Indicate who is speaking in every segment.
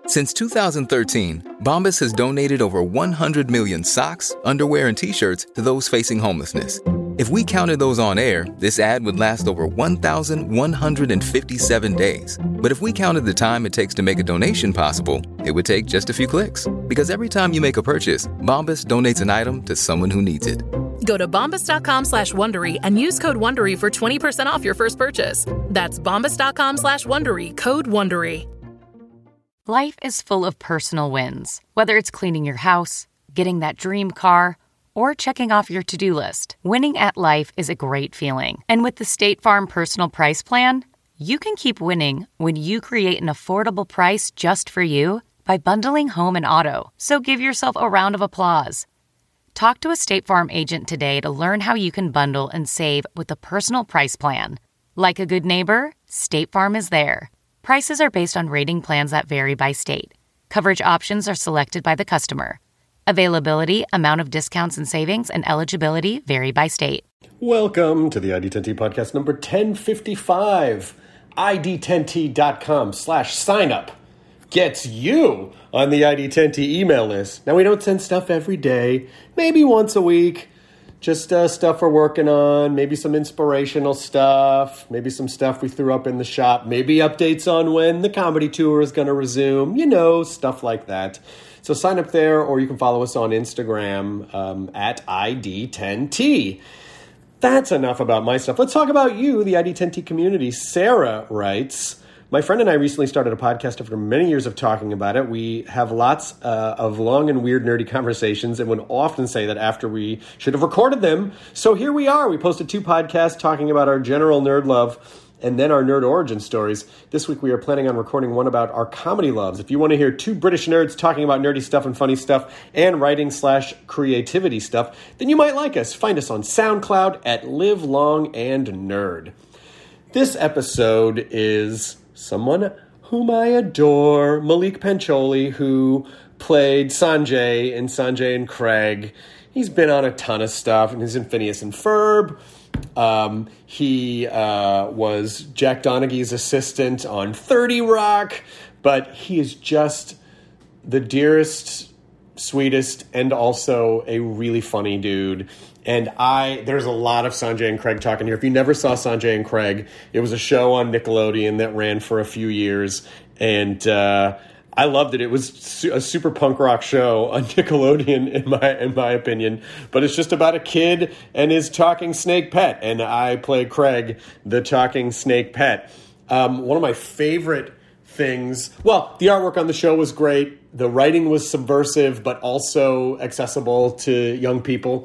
Speaker 1: Since 2013, Bombas has donated over 100 million socks, underwear, and T-shirts to those facing homelessness. If we counted those on air, this ad would last over 1,157 days. But if we counted the time it takes to make a donation possible, it would take just a few clicks. Because every time you make a purchase, Bombas donates an item to someone who needs it.
Speaker 2: Go to bombas.com/Wondery and use code Wondery for 20% off your first purchase. That's bombas.com/Wondery, code Wondery.
Speaker 3: Life is full of personal wins, whether it's cleaning your house, getting that dream car, or checking off your to-do list. Winning at life is a great feeling. And with the State Farm Personal Price Plan, you can keep winning when you create an affordable price just for you by bundling home and auto. So give yourself a round of applause. Talk to a State Farm agent today to learn how you can bundle and save with the Personal Price Plan. Like a good neighbor, State Farm is there. Prices are based on rating plans that vary by state. Coverage options are selected by the customer. Availability, amount of discounts and savings, and eligibility vary by state.
Speaker 4: Welcome to the ID10T podcast number 1055. ID10T.com/signup gets you on the ID10T email list. Now, we don't send stuff every day, maybe once a week. Just stuff we're working on, maybe some inspirational stuff, maybe some stuff we threw up in the shop, maybe updates on when the comedy tour is going to resume, stuff like that. So sign up there, or you can follow us on Instagram at ID10T. That's enough about my stuff. Let's talk about you, the ID10T community. Sarah writes, my friend and I recently started a podcast after many years of talking about it. We have lots of long and weird nerdy conversations and would often say that after we should have recorded them. So here we are. We posted 2 podcasts talking about our general nerd love and then our nerd origin stories. This week we are planning on recording one about our comedy loves. If you want to hear 2 British nerds talking about nerdy stuff and funny stuff and writing/creativity stuff, then you might like us. Find us on SoundCloud at Live Long and Nerd. This episode is someone whom I adore, Malik Pancholi, who played Sanjay in Sanjay and Craig. He's been on a ton of stuff, and he's in Phineas and Ferb. He was Jack Donaghy's assistant on 30 Rock, but he is just the dearest, sweetest, and also a really funny dude. And there's a lot of Sanjay and Craig talking here. If you never saw Sanjay and Craig, it was a show on Nickelodeon that ran for a few years. And I loved it. It was a super punk rock show on Nickelodeon, in my opinion. But it's just about a kid and his talking snake pet. And I play Craig, the talking snake pet. One of my favorite things, well, the artwork on the show was great. The writing was subversive, but also accessible to young people.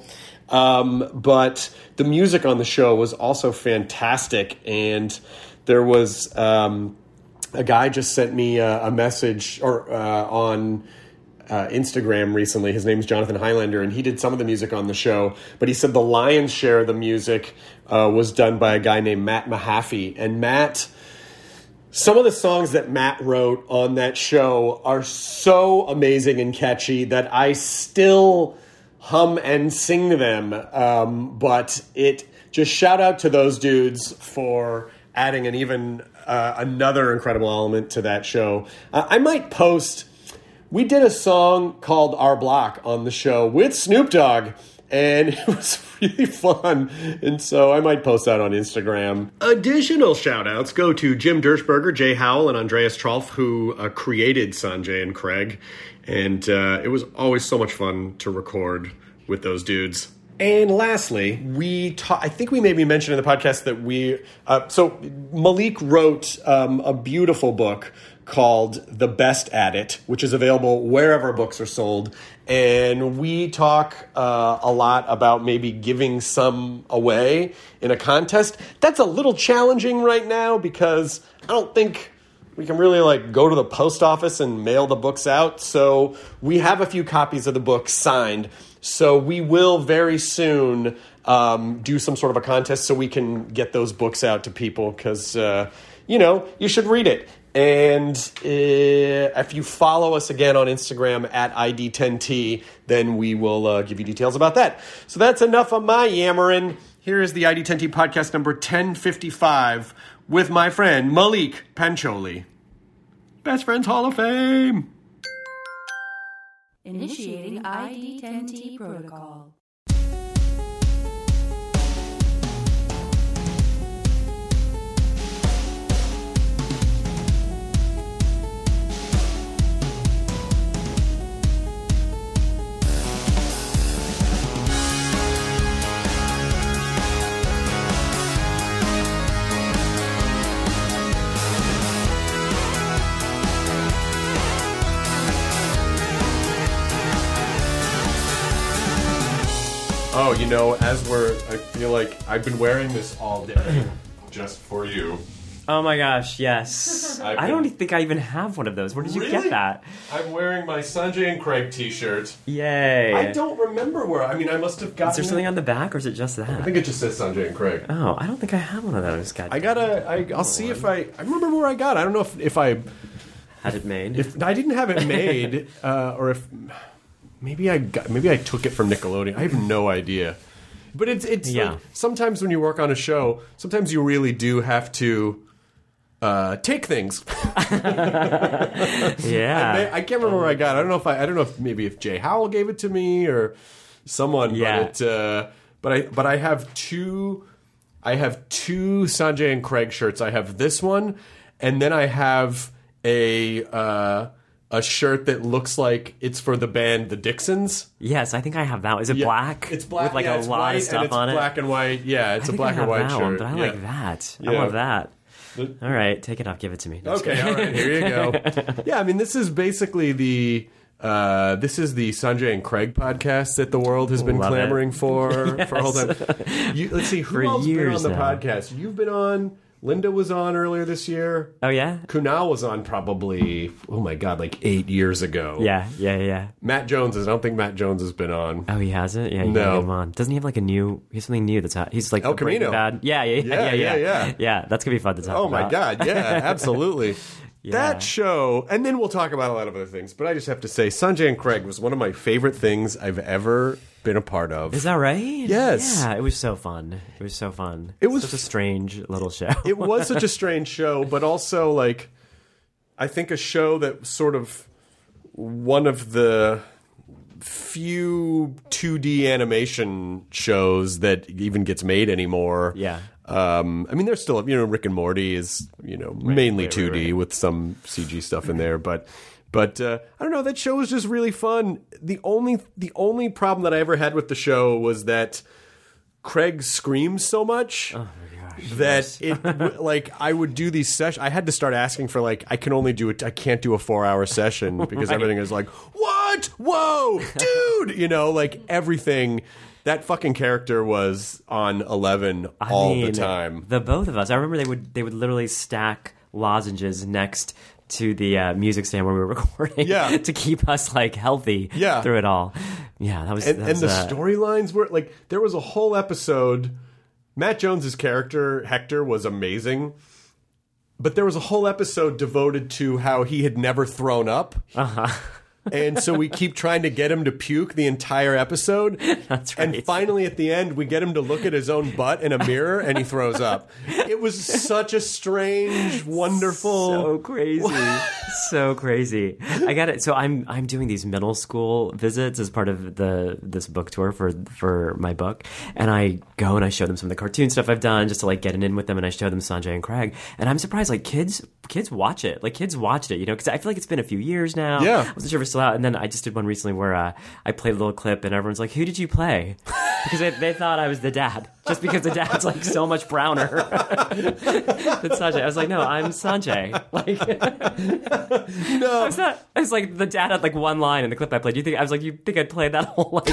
Speaker 4: But the music on the show was also fantastic. And there was a guy just sent me a message on Instagram recently. His name's Jonathan Highlander, and he did some of the music on the show. But he said the lion's share of the music was done by a guy named Matt Mahaffey. And some of the songs that Matt wrote on that show are so amazing and catchy that I still hum and sing them, but it just shout out to those dudes for adding another incredible element to that show. I might post, we did a song called Our Block on the show with Snoop Dogg, and it was really fun, and so I might post that on Instagram. Additional shout-outs go to Jim Dershberger, Jay Howell, and Andreas Trolf, who created Sanjay and Craig, and it was always so much fun to record with those dudes. And lastly, I think we maybe mentioned in the podcast that so Malik wrote a beautiful book called The Best at It, which is available wherever books are sold. And we talk a lot about maybe giving some away in a contest. That's a little challenging right now because I don't think we can really go to the post office and mail the books out. So we have a few copies of the book signed. So we will very soon do some sort of a contest so we can get those books out to people because, you should read it. And if you follow us again on Instagram at ID10T, then we will give you details about that. So that's enough of my yammering. Here is the ID10T podcast number 1055 with my friend Malik Pancholi. Best Friends Hall of Fame.
Speaker 5: Initiating ID10T protocol.
Speaker 4: Oh, I feel like I've been wearing this all day just for you.
Speaker 6: Oh my gosh, yes. I don't think I even have one of those. Where did you get that?
Speaker 4: I'm wearing my Sanjay and Craig t-shirt.
Speaker 6: Yay.
Speaker 4: I don't remember where. I must have gotten.
Speaker 6: Is there something on the back, or is it just that?
Speaker 4: I think it just says Sanjay and Craig.
Speaker 6: Oh, I don't think I have one of those. God,
Speaker 4: I'll see if I remember where I got it. I don't know if I
Speaker 6: had it made.
Speaker 4: If I didn't have it made, or if maybe I took it from Nickelodeon. I have no idea. But it's like, sometimes when you work on a show, sometimes you really do have to take things.
Speaker 6: Yeah.
Speaker 4: I can't remember where I got it. I don't know if maybe if Jay Howell gave it to me or someone.
Speaker 6: Yeah.
Speaker 4: But I have two Sanjay and Craig shirts. I have this one, and then I have a shirt that looks like it's for the band The Dixons.
Speaker 6: Yes, I think I have that. Is it black?
Speaker 4: It's black
Speaker 6: with like a lot of stuff on it.
Speaker 4: It's black and white. Yeah, it's a black and white shirt.
Speaker 6: One, but I like that. I love that. All right, take it off. Give it to me.
Speaker 4: Okay, all right. Here you go. Yeah, this is basically the Sanjay and Craig podcast that the world has been clamoring for a whole time. Let's see, who else has been on the podcast? You've been on. Linda was on earlier this year.
Speaker 6: Oh, yeah?
Speaker 4: Kunal was on probably, like 8 years ago.
Speaker 6: Yeah.
Speaker 4: Matt Jones I don't think Matt Jones has been on.
Speaker 6: Oh, he hasn't? Yeah,
Speaker 4: no.
Speaker 6: Get him on. Doesn't he have like he has something new that's out? He's like
Speaker 4: El Camino.
Speaker 6: Bad. Yeah. Yeah, that's going to be fun to talk about.
Speaker 4: Oh, my God. Yeah, absolutely. Yeah. That show, and then we'll talk about a lot of other things, but I just have to say, Sanjay and Craig was one of my favorite things I've ever been a part of.
Speaker 6: Is that right?
Speaker 4: Yes.
Speaker 6: Yeah, it was so fun. It was such a strange little show.
Speaker 4: It was such a strange show, but also, like, I think a show that sort of one of the few 2D animation shows that even gets made anymore.
Speaker 6: Yeah.
Speaker 4: There's still, Rick and Morty is, mainly 2D with some CG stuff in there, but I don't know, that show was just really fun. The only problem that I ever had with the show was that Craig screams so much. Oh my gosh. That it, like, I would do these sessions. I had to start asking for, like, I can't do a 4-hour session because everything is like, what? Whoa, dude! Like everything. That fucking character was on 11 all the time.
Speaker 6: The both of us. I remember they would literally stack lozenges next to the music stand where we were recording to keep us like healthy through it all. Yeah, that was
Speaker 4: the storylines were like, there was a whole episode. Matt Jones's character Hector was amazing, but there was a whole episode devoted to how he had never thrown up. And so we keep trying to get him to puke the entire episode.
Speaker 6: That's right.
Speaker 4: And finally, at the end, we get him to look at his own butt in a mirror, and he throws up. It was such a strange, wonderful...
Speaker 6: So crazy. So crazy. I got it. So I'm doing these middle school visits as part of this book tour for my book. And I go and I show them some of the cartoon stuff I've done just to, like, get it in with them. And I show them Sanjay and Craig. And I'm surprised, like, kids watch it. Like, kids watched it, because I feel like it's been a few years now.
Speaker 4: Yeah.
Speaker 6: I wasn't sure if it's still out. And then I just did one recently where I played a little clip and everyone's like, who did you play? Because they thought I was the dad. Just because the dad's, like, so much browner than Sanjay. I was like, no, I'm Sanjay. Like,
Speaker 4: no.
Speaker 6: I was like, the dad had, like, one line in the clip I played. You think I'd play that whole, like...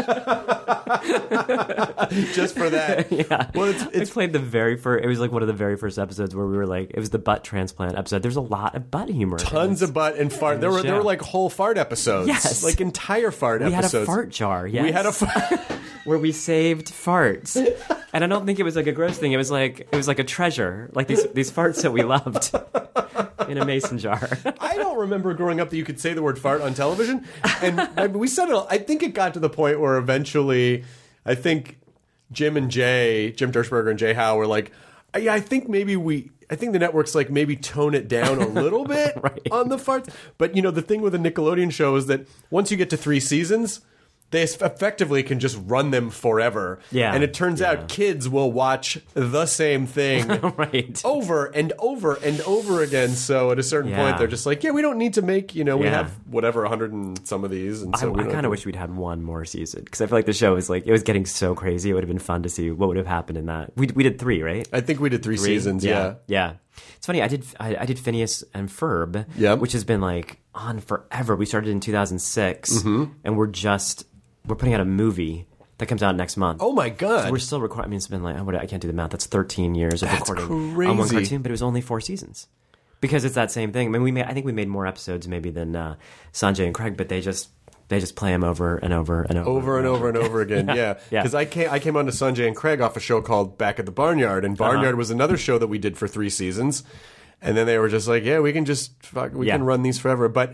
Speaker 4: just for that?
Speaker 6: Yeah. Well, I played the very first... It was, like, one of the very first episodes where we were, like... It was the butt transplant episode. There's a lot of butt humor.
Speaker 4: Tons of butt and fart. There were, like, whole fart episodes.
Speaker 6: Yes.
Speaker 4: Like, entire fart episodes.
Speaker 6: We had a fart jar, yes.
Speaker 4: We had a fart...
Speaker 6: where we saved farts. And I don't think it was like a gross thing. It was like a treasure. Like these farts that we loved in a mason jar.
Speaker 4: I don't remember growing up that you could say the word fart on television. And we said it. I think it got to the point where eventually, I think Jim Dershberger and Jay Howe were like, yeah, I think maybe think the networks like maybe tone it down a little bit on the farts. But the thing with a Nickelodeon show is that once you get to 3 seasons, they effectively can just run them forever.
Speaker 6: Yeah.
Speaker 4: And it turns out kids will watch the same thing over and over and over again. So at a certain point, they're just like, we don't need to make, we have whatever, 100 and some of these. And so
Speaker 6: I kind of wish we'd had one more season because I feel like the show was like, it was getting so crazy. It would have been fun to see what would have happened in that. We did 3, right?
Speaker 4: I think we did 3 seasons, yeah.
Speaker 6: It's funny, I did Phineas and Ferb, which has been like on forever. We started in 2006, and we're putting out a movie that comes out next month.
Speaker 4: Oh my God.
Speaker 6: So we're still recording. I mean, it's been like, I can't do the math. That's 13 years of recording
Speaker 4: crazy.
Speaker 6: On one cartoon, but it was only 4 seasons. Because it's that same thing. I mean, I think we made more episodes maybe than Sanjay and Craig, but they just play them over and over and over.
Speaker 4: Over and over and over again, yeah. Because I came on to Sanjay and Craig off a show called Back at the Barnyard, and Barnyard was another show that we did for 3 seasons. And then they were just like, we can just, we can run these forever. But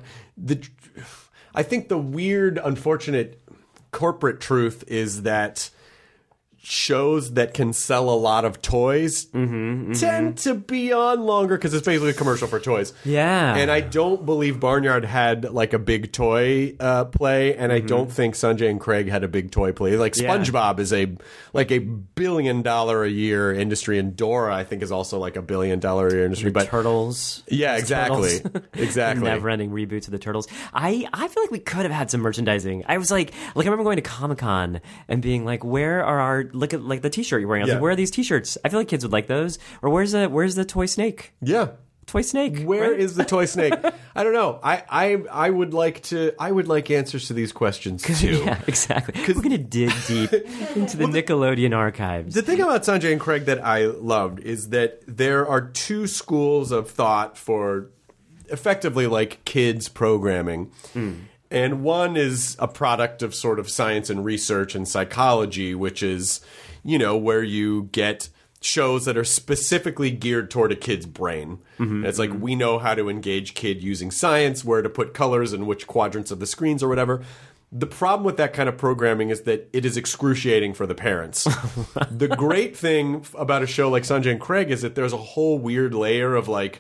Speaker 4: I think the weird, unfortunate corporate truth is that shows that can sell a lot of toys tend to be on longer because it's basically a commercial for toys.
Speaker 6: Yeah.
Speaker 4: And I don't believe Barnyard had like a big toy play, and I don't think Sanjay and Craig had a big toy play. Like SpongeBob is a $1 billion a year industry, and Dora I think is also like $1 billion a year industry. But
Speaker 6: Turtles.
Speaker 4: Yeah, exactly. Exactly.
Speaker 6: Never-ending reboots of the Turtles. I feel like we could have had some merchandising. I was like I remember going to Comic-Con and being like, where are our look at like the T-shirt you're wearing. I was like, where are these T-shirts? I feel like kids would like those. Or where's the toy snake?
Speaker 4: Yeah,
Speaker 6: toy snake.
Speaker 4: Where is the toy snake? I don't know. I would like answers to these questions too.
Speaker 6: Yeah, exactly. We're gonna dig deep into the Nickelodeon archives.
Speaker 4: The thing about Sanjay and Craig that I loved is that there are 2 schools of thought for effectively like kids programming. And one is a product of sort of science and research and psychology, which is, where you get shows that are specifically geared toward a kid's brain. It's like, we know how to engage kid using science, where to put colors in which quadrants of the screens or whatever. The problem with that kind of programming is that it is excruciating for the parents. The great thing about a show like Sanjay and Craig is that there's a whole weird layer of like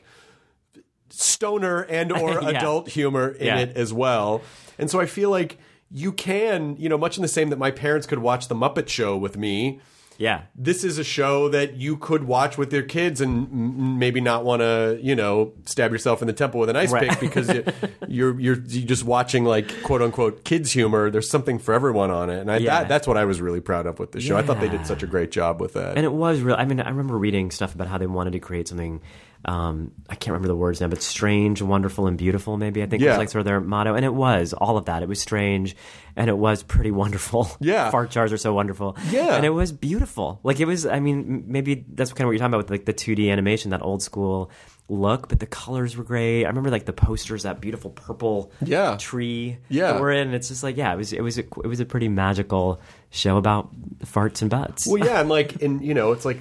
Speaker 4: stoner and or adult humor in it as well. And so I feel like you can, much in the same that my parents could watch The Muppet Show with me.
Speaker 6: Yeah.
Speaker 4: This is a show that you could watch with your kids and maybe not want to, stab yourself in the temple with an ice pick because you're just watching like quote unquote kids humor. There's something for everyone on it. And that's what I was really proud of with the show. I thought they did such a great job with that.
Speaker 6: And it was real. I mean, I remember reading stuff about how they wanted to create something. I can't remember the words now, but strange, wonderful, and beautiful, maybe, I think was like sort of their motto. And it was all of that. It was strange and it was pretty wonderful.
Speaker 4: Yeah.
Speaker 6: Fart jars are so wonderful.
Speaker 4: Yeah.
Speaker 6: And it was beautiful. Like it was, I mean, maybe that's kind of what you're talking about with like the 2D animation, that old school look, but the colors were great. I remember like the posters, that beautiful purple tree that we're in. It's just like, it was a pretty magical show about farts and butts.
Speaker 4: Well, yeah. And like, it's like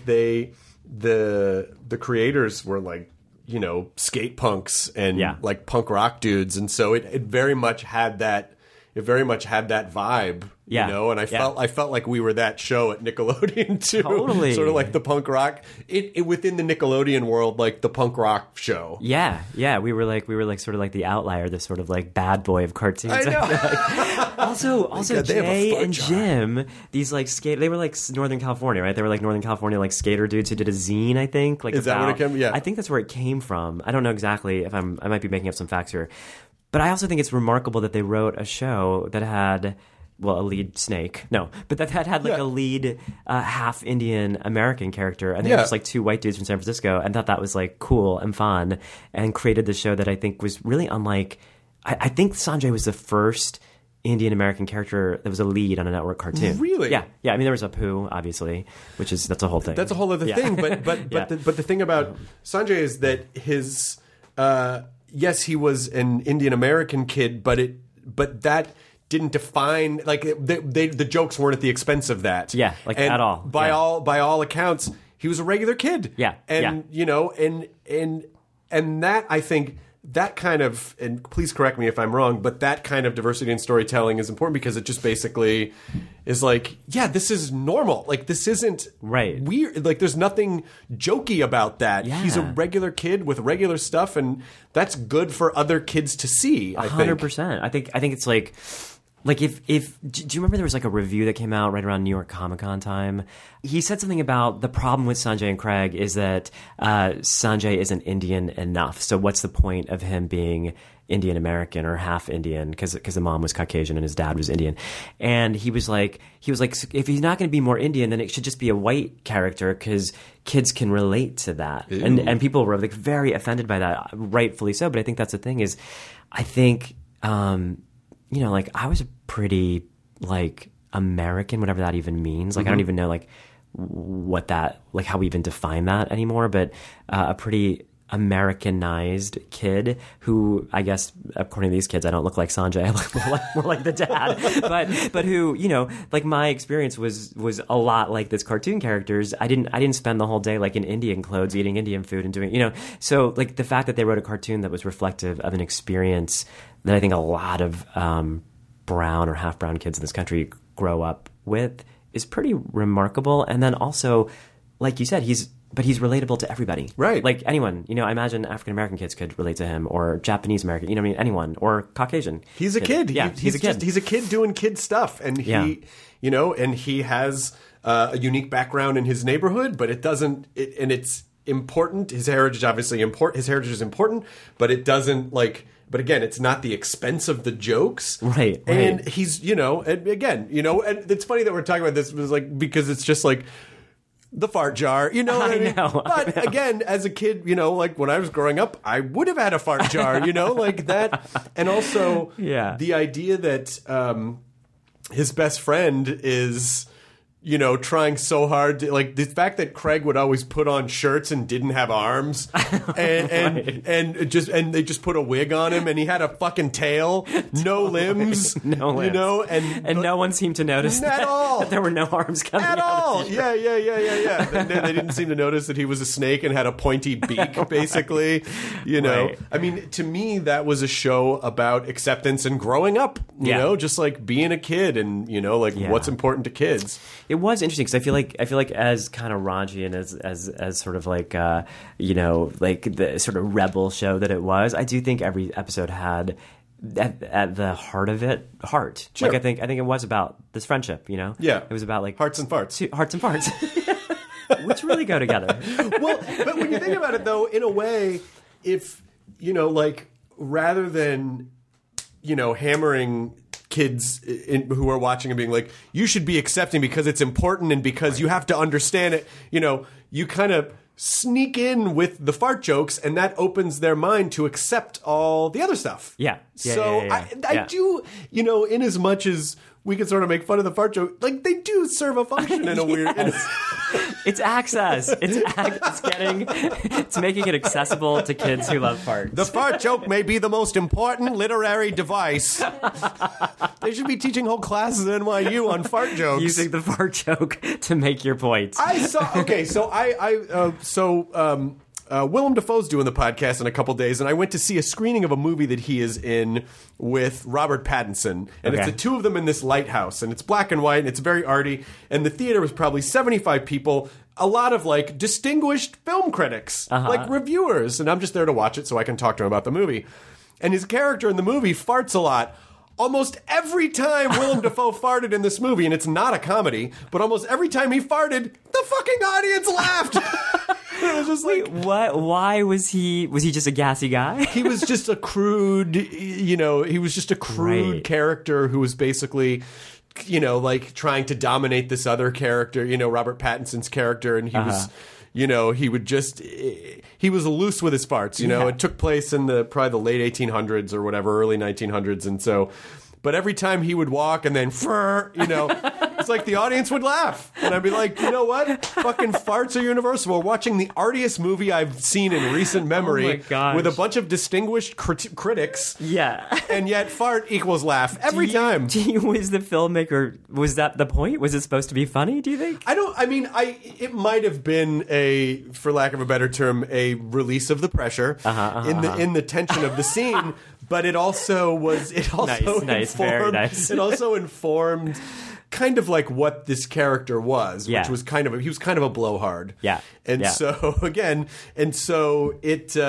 Speaker 4: the creators were like, skate punks and like punk rock dudes. And so it very much had that vibe, and I felt like we were that show at Nickelodeon too.
Speaker 6: Totally.
Speaker 4: Sort of like the punk rock, it within the Nickelodeon world, like the punk rock show.
Speaker 6: Yeah. We were like sort of like the outlier, the sort of like bad boy of cartoons.
Speaker 4: I know.
Speaker 6: Also Jay and Jim, these like they were like Northern California, right? They were like Northern California like skater dudes who did a zine, I think. Like,
Speaker 4: is that where it came? Yeah.
Speaker 6: I think that's where it came from. I don't know exactly I might be making up some facts here. But I also think it's remarkable that they wrote a show that had, a lead snake. No, but that had like a lead half Indian American character. And they were just like 2 white dudes from San Francisco, and thought that was like cool and fun, and created the show that I think was really unlike. I think Sanjay was the first Indian American character that was a lead on a network cartoon.
Speaker 4: Really?
Speaker 6: Yeah. I mean, there was Apu, obviously, that's a whole thing.
Speaker 4: That's a whole other thing. But the thing about Sanjay is that his. Yes, he was an Indian American kid, but that didn't define the jokes weren't at the expense of that.
Speaker 6: Yeah, like at all.
Speaker 4: By all accounts, he was a regular kid.
Speaker 6: Yeah,
Speaker 4: and and that I think that kind of, and please correct me if I'm wrong, but that kind of diversity in storytelling is important because it just basically is like, yeah, this is normal. Like, this isn't weird. Like, there's nothing jokey about that.
Speaker 6: Yeah.
Speaker 4: He's a regular kid with regular stuff, and that's good for other kids to see, I think.
Speaker 6: 100%. I think it's like if do you remember there was like a review that came out right around New York Comic Con time? He said something about the problem with Sanjay and Craig is that Sanjay isn't Indian enough. So what's the point of him being Indian American or half Indian because the mom was Caucasian and his dad was Indian? And he was like, if he's not going to be more Indian, then it should just be a white character because kids can relate to that. And people were like very offended by that, rightfully so. But I think that's the thing is, I think. You know, like I was a pretty like American, whatever that even means. Like I don't even know like what that, like how we even define that anymore. But a pretty Americanized kid who, I guess, according to these kids, I don't look like Sanjay. I look more like the dad. But who, you know, like my experience was a lot like this cartoon characters. I didn't spend the whole day like in Indian clothes, eating Indian food and doing, you know. So like the fact that they wrote a cartoon that was reflective of an experience that I think a lot of brown or half brown kids in this country grow up with is pretty remarkable. And then also, like you said, he's relatable to everybody.
Speaker 4: Right.
Speaker 6: Like anyone, you know, I imagine African-American kids could relate to him or Japanese-American, you know what I mean? Anyone. Or Caucasian.
Speaker 4: He's a kid.
Speaker 6: Yeah, he's a kid.
Speaker 4: He's a kid doing kid stuff. And you know, and he has a unique background in his neighborhood, but it doesn't, and it's important. His heritage obviously his heritage is important, but it doesn't like, but again, it's not the expense of the jokes.
Speaker 6: Right.
Speaker 4: And he's, you know, and again, you know, and it's funny that we're talking about this was like, because it's just like, the fart jar, you know what I mean? But again, as a kid, you know, like when I was growing up, I would have had a fart jar, you know, like that. And also the idea that his best friend is, you know, trying so hard to, like the fact that Craig would always put on shirts and didn't have arms and they just put a wig on him and he had a fucking tail, no limbs, you know, and
Speaker 6: no one seemed to notice that there were no arms coming
Speaker 4: at
Speaker 6: out
Speaker 4: all.
Speaker 6: Of the shirt.
Speaker 4: Yeah. They didn't seem to notice that he was a snake and had a pointy beak, basically, you know. Right. I mean, to me, that was a show about acceptance and growing up, you know, just like being a kid and, you know, like what's important to kids.
Speaker 6: It was interesting because I feel like as kind of raunchy and as sort of like you know, like the sort of rebel show that it was, I do think every episode had at the heart of it heart.
Speaker 4: Sure.
Speaker 6: Like I think it was about this friendship, you know.
Speaker 4: Yeah,
Speaker 6: it was about like
Speaker 4: hearts and farts,
Speaker 6: which really go together.
Speaker 4: Well, but when you think about it, though, in a way, if you know, like rather than you know hammering kids who are watching and being like, you should be accepting because it's important and because you have to understand it, you know, you kind of sneak in with the fart jokes and that opens their mind to accept all the other stuff.
Speaker 6: Yeah.
Speaker 4: I do, you know, in as much as we can sort of make fun of the fart joke, like they do serve a function in a weird...
Speaker 6: It's access. It's making it accessible to kids who love farts.
Speaker 4: The fart joke may be the most important literary device. They should be teaching whole classes at NYU on fart jokes.
Speaker 6: Using the fart joke to make your point.
Speaker 4: Willem Dafoe's doing the podcast in a couple days, and I went to see a screening of a movie that he is in with Robert Pattinson. And it's the two of them in this lighthouse, and it's black and white, and it's very arty. And the theater was probably 75 people, a lot of like distinguished film critics, like reviewers. And I'm just there to watch it so I can talk to him about the movie. And his character in the movie farts a lot. Almost every time Willem Dafoe farted in this movie, and it's not a comedy, but almost every time he farted, the fucking audience laughed. It was just like,
Speaker 6: what? Why was he just a gassy guy?
Speaker 4: He was just a crude, you know, character who was basically, you know, like trying to dominate this other character, you know, Robert Pattinson's character, and he was, you know, he was loose with his farts, you know. It took place in probably the late 1800s or whatever, early 1900s, and so... But every time he would walk and then, you know, It's like the audience would laugh. And I'd be like, you know what? Fucking farts are universal. We're watching the artiest movie I've seen in recent memory
Speaker 6: Oh my gosh.
Speaker 4: with a bunch of distinguished critics.
Speaker 6: Yeah.
Speaker 4: And yet fart equals laugh every time.
Speaker 6: Was the filmmaker, was that the point? Was it supposed to be funny, do you think?
Speaker 4: It might have been for lack of a better term, a release of the pressure in the tension of the scene, but it also
Speaker 6: Nice, very nice.
Speaker 4: It also informed kind of like what this character was, which was he was kind of a blowhard.
Speaker 6: Yeah.
Speaker 4: And so it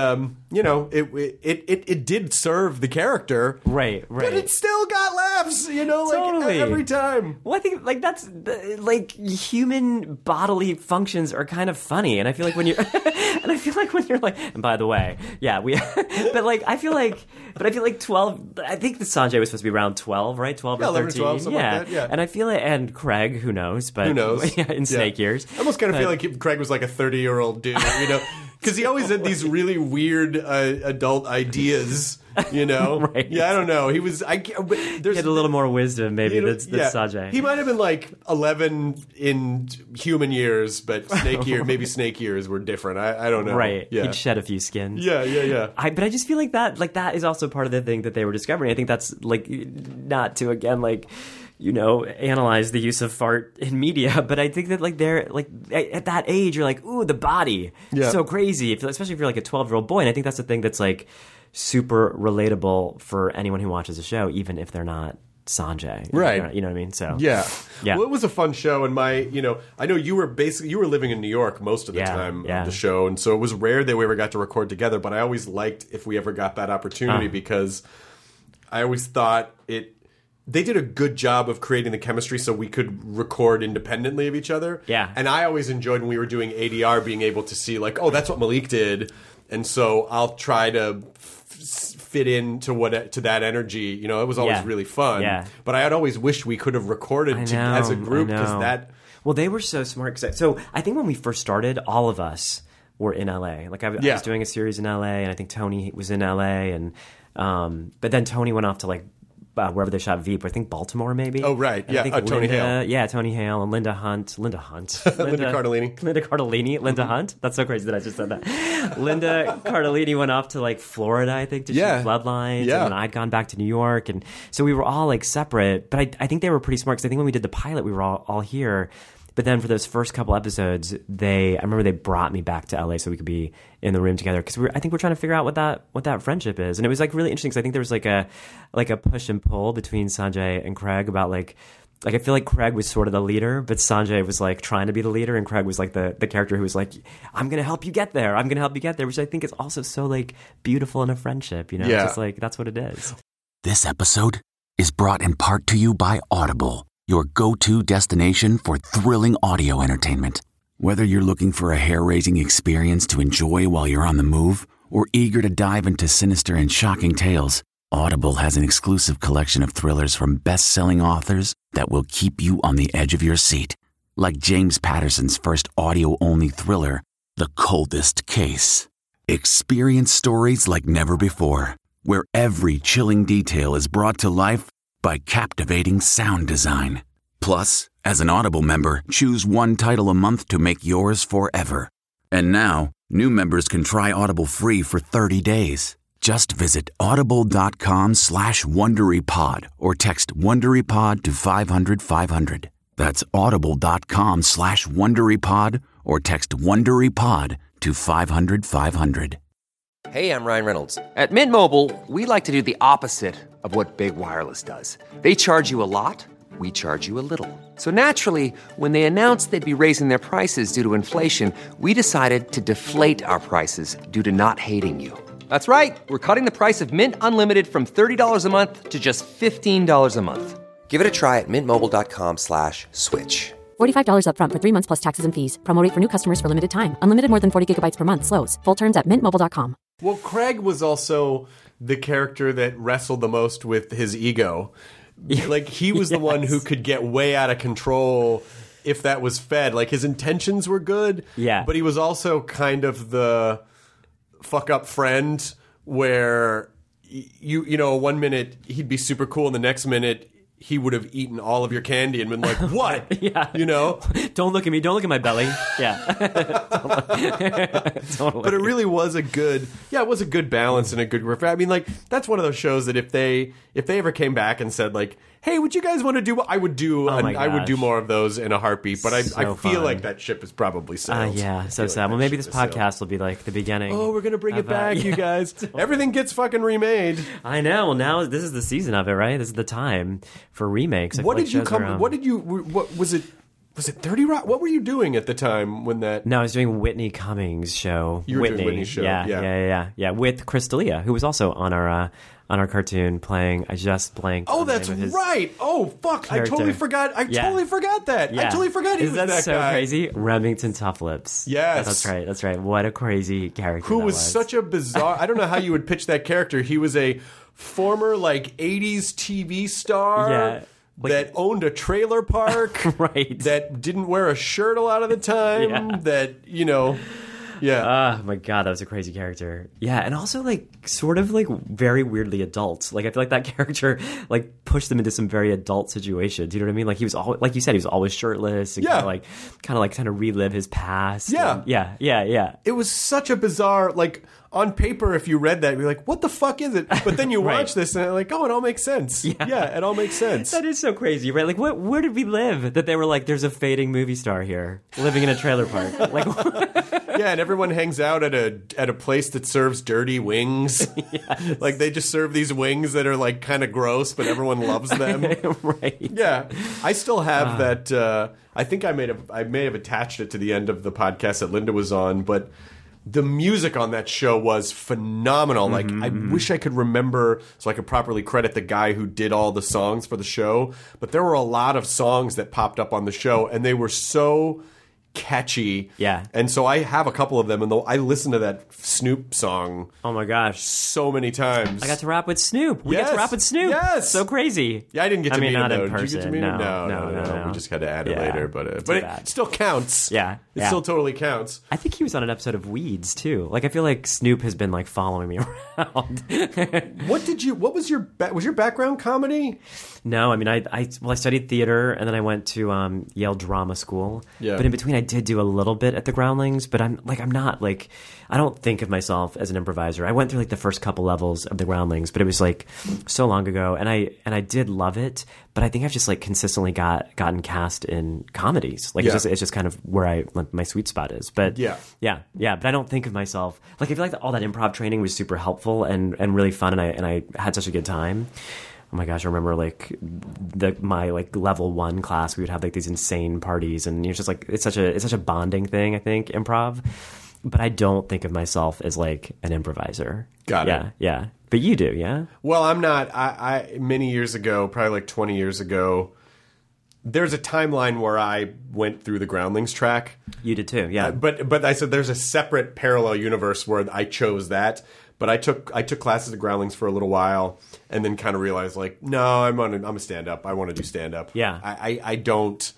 Speaker 4: it did serve the character.
Speaker 6: Right.
Speaker 4: But it still got laughs,
Speaker 6: Totally.
Speaker 4: every time.
Speaker 6: Well, I think that's human bodily functions are kind of funny, and I feel like when you're, and by the way, yeah, I feel like 12. I think the Sanjay was supposed to be around 12, right? 12 or 13.
Speaker 4: 11 or 12, something like that, yeah.
Speaker 6: And I feel like, and Craig, who knows? But
Speaker 4: who knows?
Speaker 6: Yeah, in Snake Years,
Speaker 4: I almost kind of feel like Craig was like a 30-year-old dude, because he always had these really weird adult ideas.
Speaker 6: Right.
Speaker 4: Yeah, I don't know. He was.
Speaker 6: He had a little more wisdom, maybe, than Sanjay.
Speaker 4: He might have been like 11 in human years, but snake years were different. I don't know.
Speaker 6: Right.
Speaker 4: Yeah.
Speaker 6: He'd shed a few skins.
Speaker 4: Yeah.
Speaker 6: But I just feel like that is also part of the thing that they were discovering. I think that's not to again analyze the use of fart in media, but I think that they're at that age, you're like, ooh, the body, so crazy. Especially if you're like a 12-year-old boy, and I think that's the thing that's like super relatable for anyone who watches the show, even if they're not Sanjay,
Speaker 4: right?
Speaker 6: You know what I mean? So
Speaker 4: yeah. Well, it was a fun show, and I know you were living in New York most of the time of the show, and so it was rare that we ever got to record together. But I always liked if we ever got that opportunity because I always thought they did a good job of creating the chemistry so we could record independently of each other.
Speaker 6: Yeah.
Speaker 4: And I always enjoyed when we were doing ADR being able to see like, oh, that's what Malik did, and so I'll try to fit into that energy. It was always really fun. Yeah. But I had always wished we could have recorded as a group because that.
Speaker 6: Well, they were so smart. So I think when we first started, all of us were in LA. Like I was doing a series in LA, and I think Tony was in LA, and but then Tony went off to wherever they shot Veep, I think Baltimore maybe.
Speaker 4: Oh, right.
Speaker 6: And
Speaker 4: yeah. Tony Hale.
Speaker 6: Yeah, Tony Hale and Linda Hunt.
Speaker 4: Linda Cardellini.
Speaker 6: Linda Hunt? That's so crazy that I just said that. Linda Cardellini went off to Florida, I think, to shoot Bloodlines.
Speaker 4: Yeah.
Speaker 6: And then I'd gone back to New York. And so we were all separate. But I think they were pretty smart because I think when we did the pilot, we were all here. But then for those first couple episodes, I remember they brought me back to LA so we could be in the room together because I think we're trying to figure out what that friendship is, and it was really interesting because I think there was a push and pull between Sanjay and Craig about I feel like Craig was sort of the leader, but Sanjay was trying to be the leader, and Craig was the character who was I'm gonna help you get there, which I think is also so beautiful in a friendship,
Speaker 4: Yeah.
Speaker 6: Just that's what it is.
Speaker 7: This episode is brought in part to you by Audible, your go-to destination for thrilling audio entertainment. Whether you're looking for a hair-raising experience to enjoy while you're on the move or eager to dive into sinister and shocking tales, Audible has an exclusive collection of thrillers from best-selling authors that will keep you on the edge of your seat. Like James Patterson's first audio-only thriller, The Coldest Case. Experience stories like never before, where every chilling detail is brought to life by captivating sound design. Plus, as an Audible member, choose one title a month to make yours forever. And now, new members can try Audible free for 30 days. Just visit audible.com/WonderyPod or text WonderyPod to 500-500. That's audible.com/WonderyPod or text WonderyPod to 500-500.
Speaker 8: Hey, I'm Ryan Reynolds. At Mint Mobile, we like to do the opposite of what Big Wireless does. They charge you a lot, we charge you a little. So naturally, when they announced they'd be raising their prices due to inflation, we decided to deflate our prices due to not hating you. That's right. We're cutting the price of Mint Unlimited from $30 a month to just $15 a month. Give it a try at mintmobile.com/switch.
Speaker 9: $45 up front for 3 months plus taxes and fees. Promo rate for new customers for limited time. Unlimited more than 40 gigabytes per month. Slows full terms at mintmobile.com.
Speaker 4: Well, Craig was also the character that wrestled the most with his ego. He was the one who could get way out of control if that was fed. His intentions were good, but he was also kind of the fuck up friend where you know 1 minute he'd be super cool and the next minute he would have eaten all of your candy and been like, what?
Speaker 6: Yeah.
Speaker 4: You know?
Speaker 6: Don't look at me. Don't look at my belly. Yeah. Totally.
Speaker 4: But it really was a good balance and a good riff. I mean, like, that's one of those shows that if they ever came back and said, like, hey, would you guys want to do, I would do more of those in a heartbeat. But I feel
Speaker 6: fun.
Speaker 4: like that ship is probably sailed.
Speaker 6: Yeah, so sad. Well, maybe this podcast will be like the beginning.
Speaker 4: Oh, we're going to bring it back, you guys. Everything gets fucking remade.
Speaker 6: I know. Well, now this is the season of it, right? This is the time for remakes.
Speaker 4: What was it 30 Rock? What were you doing at the time when that...
Speaker 6: No, I was doing Whitney Cummings' show.
Speaker 4: You were doing Whitney's show.
Speaker 6: Yeah, with Chris D'Elia, who was also on our cartoon playing. I just blanked.
Speaker 4: Oh, that's right. Oh, fuck.
Speaker 6: Character.
Speaker 4: I totally forgot. Totally forgot that.
Speaker 6: Yeah.
Speaker 4: I totally forgot he was that
Speaker 6: so
Speaker 4: guy.
Speaker 6: crazy? Remington Toughlips.
Speaker 4: Yes.
Speaker 6: That's right. What a crazy character
Speaker 4: Who
Speaker 6: that
Speaker 4: was such a bizarre... I don't know how you would pitch that character. He was a former, like, 80s TV star...
Speaker 6: Yeah.
Speaker 4: That owned a trailer park.
Speaker 6: Right.
Speaker 4: That didn't wear a shirt a lot of the time.
Speaker 6: Yeah.
Speaker 4: That, you know... Yeah.
Speaker 6: Oh my god, that was a crazy character. Yeah, and also like sort of like very weirdly adult. Like I feel like that character like pushed them into some very adult situations. You know what I mean? Like he was always, like you said, he was always shirtless and kind of trying to relive his past.
Speaker 4: Yeah.
Speaker 6: And yeah.
Speaker 4: It was such a bizarre, like on paper, if you read that, you're like, what the fuck is it? But then you
Speaker 6: Right.
Speaker 4: watch this and you're like, oh, it all makes sense. Yeah, it all makes sense.
Speaker 6: That is so crazy, right? Like where did we live that they were like, there's a fading movie star here living in a trailer park? Like
Speaker 4: Yeah, and everyone hangs out at a place that serves dirty wings.
Speaker 6: Yes.
Speaker 4: Like they just serve these wings that are like kind of gross, but everyone loves them.
Speaker 6: Right.
Speaker 4: Yeah, I still have that. I think I may have attached it to the end of the podcast that Linda was on, but the music on that show was phenomenal. Like I wish I could remember so I could properly credit the guy who did all the songs for the show. But there were a lot of songs that popped up on the show, and they were so catchy.
Speaker 6: Yeah.
Speaker 4: And so I have a couple of them, and I listened to that Snoop song
Speaker 6: Oh my gosh.
Speaker 4: so many times.
Speaker 6: I got to rap with Snoop. We got
Speaker 4: Yes.
Speaker 6: to rap with Snoop.
Speaker 4: Yes.
Speaker 6: So crazy.
Speaker 4: Yeah, I didn't get to meet him,
Speaker 6: not
Speaker 4: though.
Speaker 6: in
Speaker 4: Did
Speaker 6: person.
Speaker 4: you get to meet him? No. We just had to add it
Speaker 6: Yeah.
Speaker 4: later, but
Speaker 6: Too
Speaker 4: it
Speaker 6: bad.
Speaker 4: still counts.
Speaker 6: Yeah.
Speaker 4: It
Speaker 6: Yeah.
Speaker 4: still totally counts.
Speaker 6: I think he was on an episode of Weeds too. Like I feel like Snoop has been like following me around.
Speaker 4: What was your background comedy?
Speaker 6: No, I mean I studied theater and then I went to Yale Drama School.
Speaker 4: Yeah.
Speaker 6: But in between I did do a little bit at the Groundlings, but I'm not like I don't think of myself as an improviser. I went through like the first couple levels of the Groundlings, but it was like so long ago, and I did love it, but I think I've just like consistently gotten cast in comedies. Like it's just kind of where my sweet spot is. But yeah. But I don't think of myself like I feel like all that improv training was super helpful and really fun, and I had such a good time. Oh my gosh, I remember like my like level 1 class, we would have like these insane parties, and you're just like it's such a bonding thing, I think, improv. But I don't think of myself as like an improviser.
Speaker 4: Got it.
Speaker 6: Yeah. But you do, yeah?
Speaker 4: Well, I'm not. I many years ago, probably like 20 years ago, there's a timeline where I went through the Groundlings track.
Speaker 6: You did too, yeah.
Speaker 4: But I said there's a separate parallel universe where I chose that. But I took classes at Groundlings for a little while, and then kind of realized like, no, I'm a stand-up. I want to do stand-up.
Speaker 6: Yeah.
Speaker 4: I don't.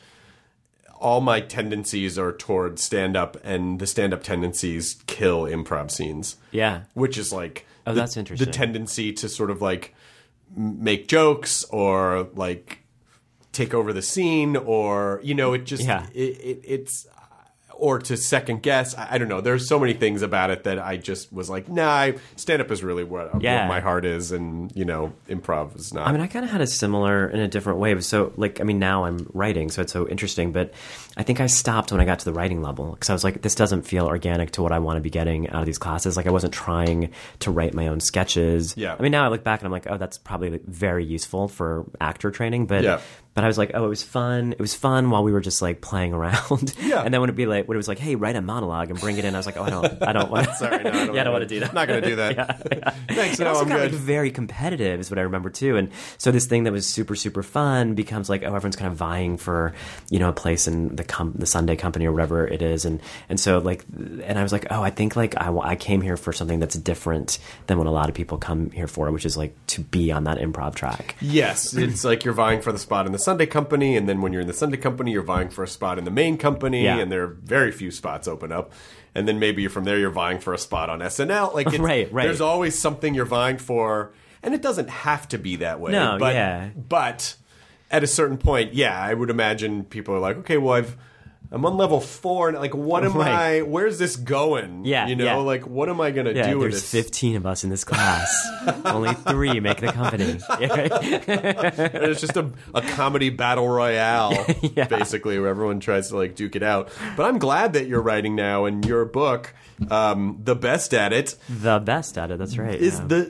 Speaker 4: All my tendencies are toward stand-up, and the stand-up tendencies kill improv scenes.
Speaker 6: Yeah.
Speaker 4: Which is like
Speaker 6: that's interesting.
Speaker 4: The tendency to sort of like make jokes or like take over the scene, or it just it's or to second guess. I don't know. There's so many things about it that I just was like, nah, stand-up is really what my heart is, and improv is not.
Speaker 6: I mean, I kind of had a similar in a different way. So, like, I mean, now I'm writing, so it's so interesting. But I think I stopped when I got to the writing level because I was like, this doesn't feel organic to what I want to be getting out of these classes. Like, I wasn't trying to write my own sketches.
Speaker 4: Yeah.
Speaker 6: I mean, now I look back and I'm like, oh, that's probably like, very useful for actor training. But I was like, oh, it was fun. It was fun while we were just like playing around. Yeah. And then when it was like, hey, write a monologue and bring it in, I was like, oh, I don't want to.
Speaker 4: Sorry, no, I don't
Speaker 6: want to do that.
Speaker 4: I'm not going to do that. Thanks.
Speaker 6: It
Speaker 4: No,
Speaker 6: also
Speaker 4: I'm
Speaker 6: got
Speaker 4: good.
Speaker 6: like very competitive is what I remember too. And so this thing that was super, super fun becomes like, oh, everyone's kind of vying for, a place in the Sunday Company or whatever it is. And so like, and I was like, oh, I think like I came here for something that's different than what a lot of people come here for, which is like to be on that improv track.
Speaker 4: Yes. It's like you're vying for the spot in the Sunday Company, and then when you're in the Sunday Company, you're vying for a spot in the main company, and there are very few spots open up. And then maybe from there, you're vying for a spot on SNL. Like
Speaker 6: right.
Speaker 4: There's always something you're vying for, and it doesn't have to be that way.
Speaker 6: No,
Speaker 4: but at a certain point, yeah, I would imagine people are like, okay, well, I'm on level 4, and like, what am I? Where's this going?
Speaker 6: Yeah,
Speaker 4: like, what am I gonna do?
Speaker 6: There's 15 of us in this class. Only 3 make the company.
Speaker 4: It's just a comedy battle royale, basically, where everyone tries to like duke it out. But I'm glad that you're writing now, and your book, The Best at It.
Speaker 6: The Best at It. That's right.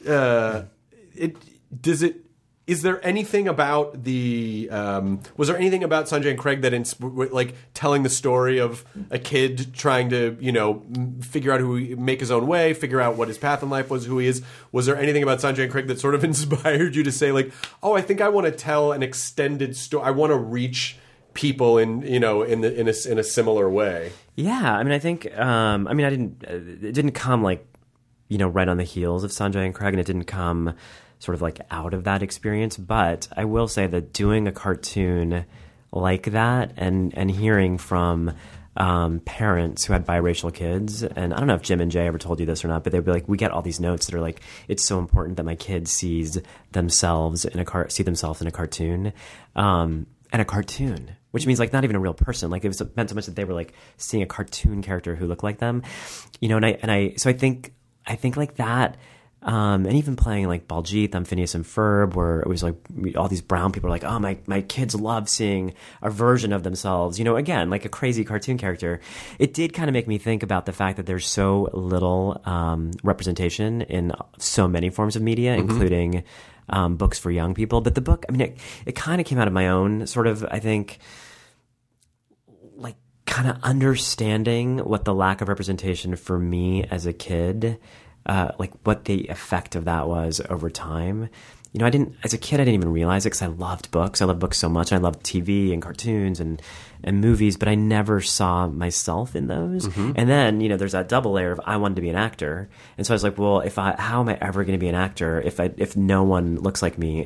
Speaker 4: Is there anything about the was there anything about Sanjay and Craig that like telling the story of a kid trying to figure out make his own way, figure out what his path in life was, who he is? Was there anything about Sanjay and Craig that sort of inspired you to say like, oh, I think I want to tell an extended story. I want to reach people in a similar way?
Speaker 6: Yeah, I mean, I think it didn't come like right on the heels of Sanjay and Craig, and it didn't come sort of like out of that experience. But I will say that doing a cartoon like that and hearing from parents who had biracial kids, and I don't know if Jim and Jay ever told you this or not, but they'd be like, we get all these notes that are like, it's so important that my kid sees themselves in a cartoon, and a cartoon, which means like not even a real person. Like it meant so much that they were like seeing a cartoon character who looked like them, so I think like that. And even playing like Baljeet on Phineas and Ferb, where it was like all these brown people are like, oh, my kids love seeing a version of themselves, again, like a crazy cartoon character. It did kind of make me think about the fact that there's so little representation in so many forms of media, including books for young people. But the book, I mean, it kind of came out of my own sort of, I think, like kind of understanding what the lack of representation for me as a kid, like what the effect of that was over time. As a kid, I didn't even realize it because I loved books. I loved books so much. I loved TV and cartoons and movies, but I never saw myself in those. And then, there's that double layer of I wanted to be an actor. And so I was like, well, how am I ever going to be an actor if no one looks like me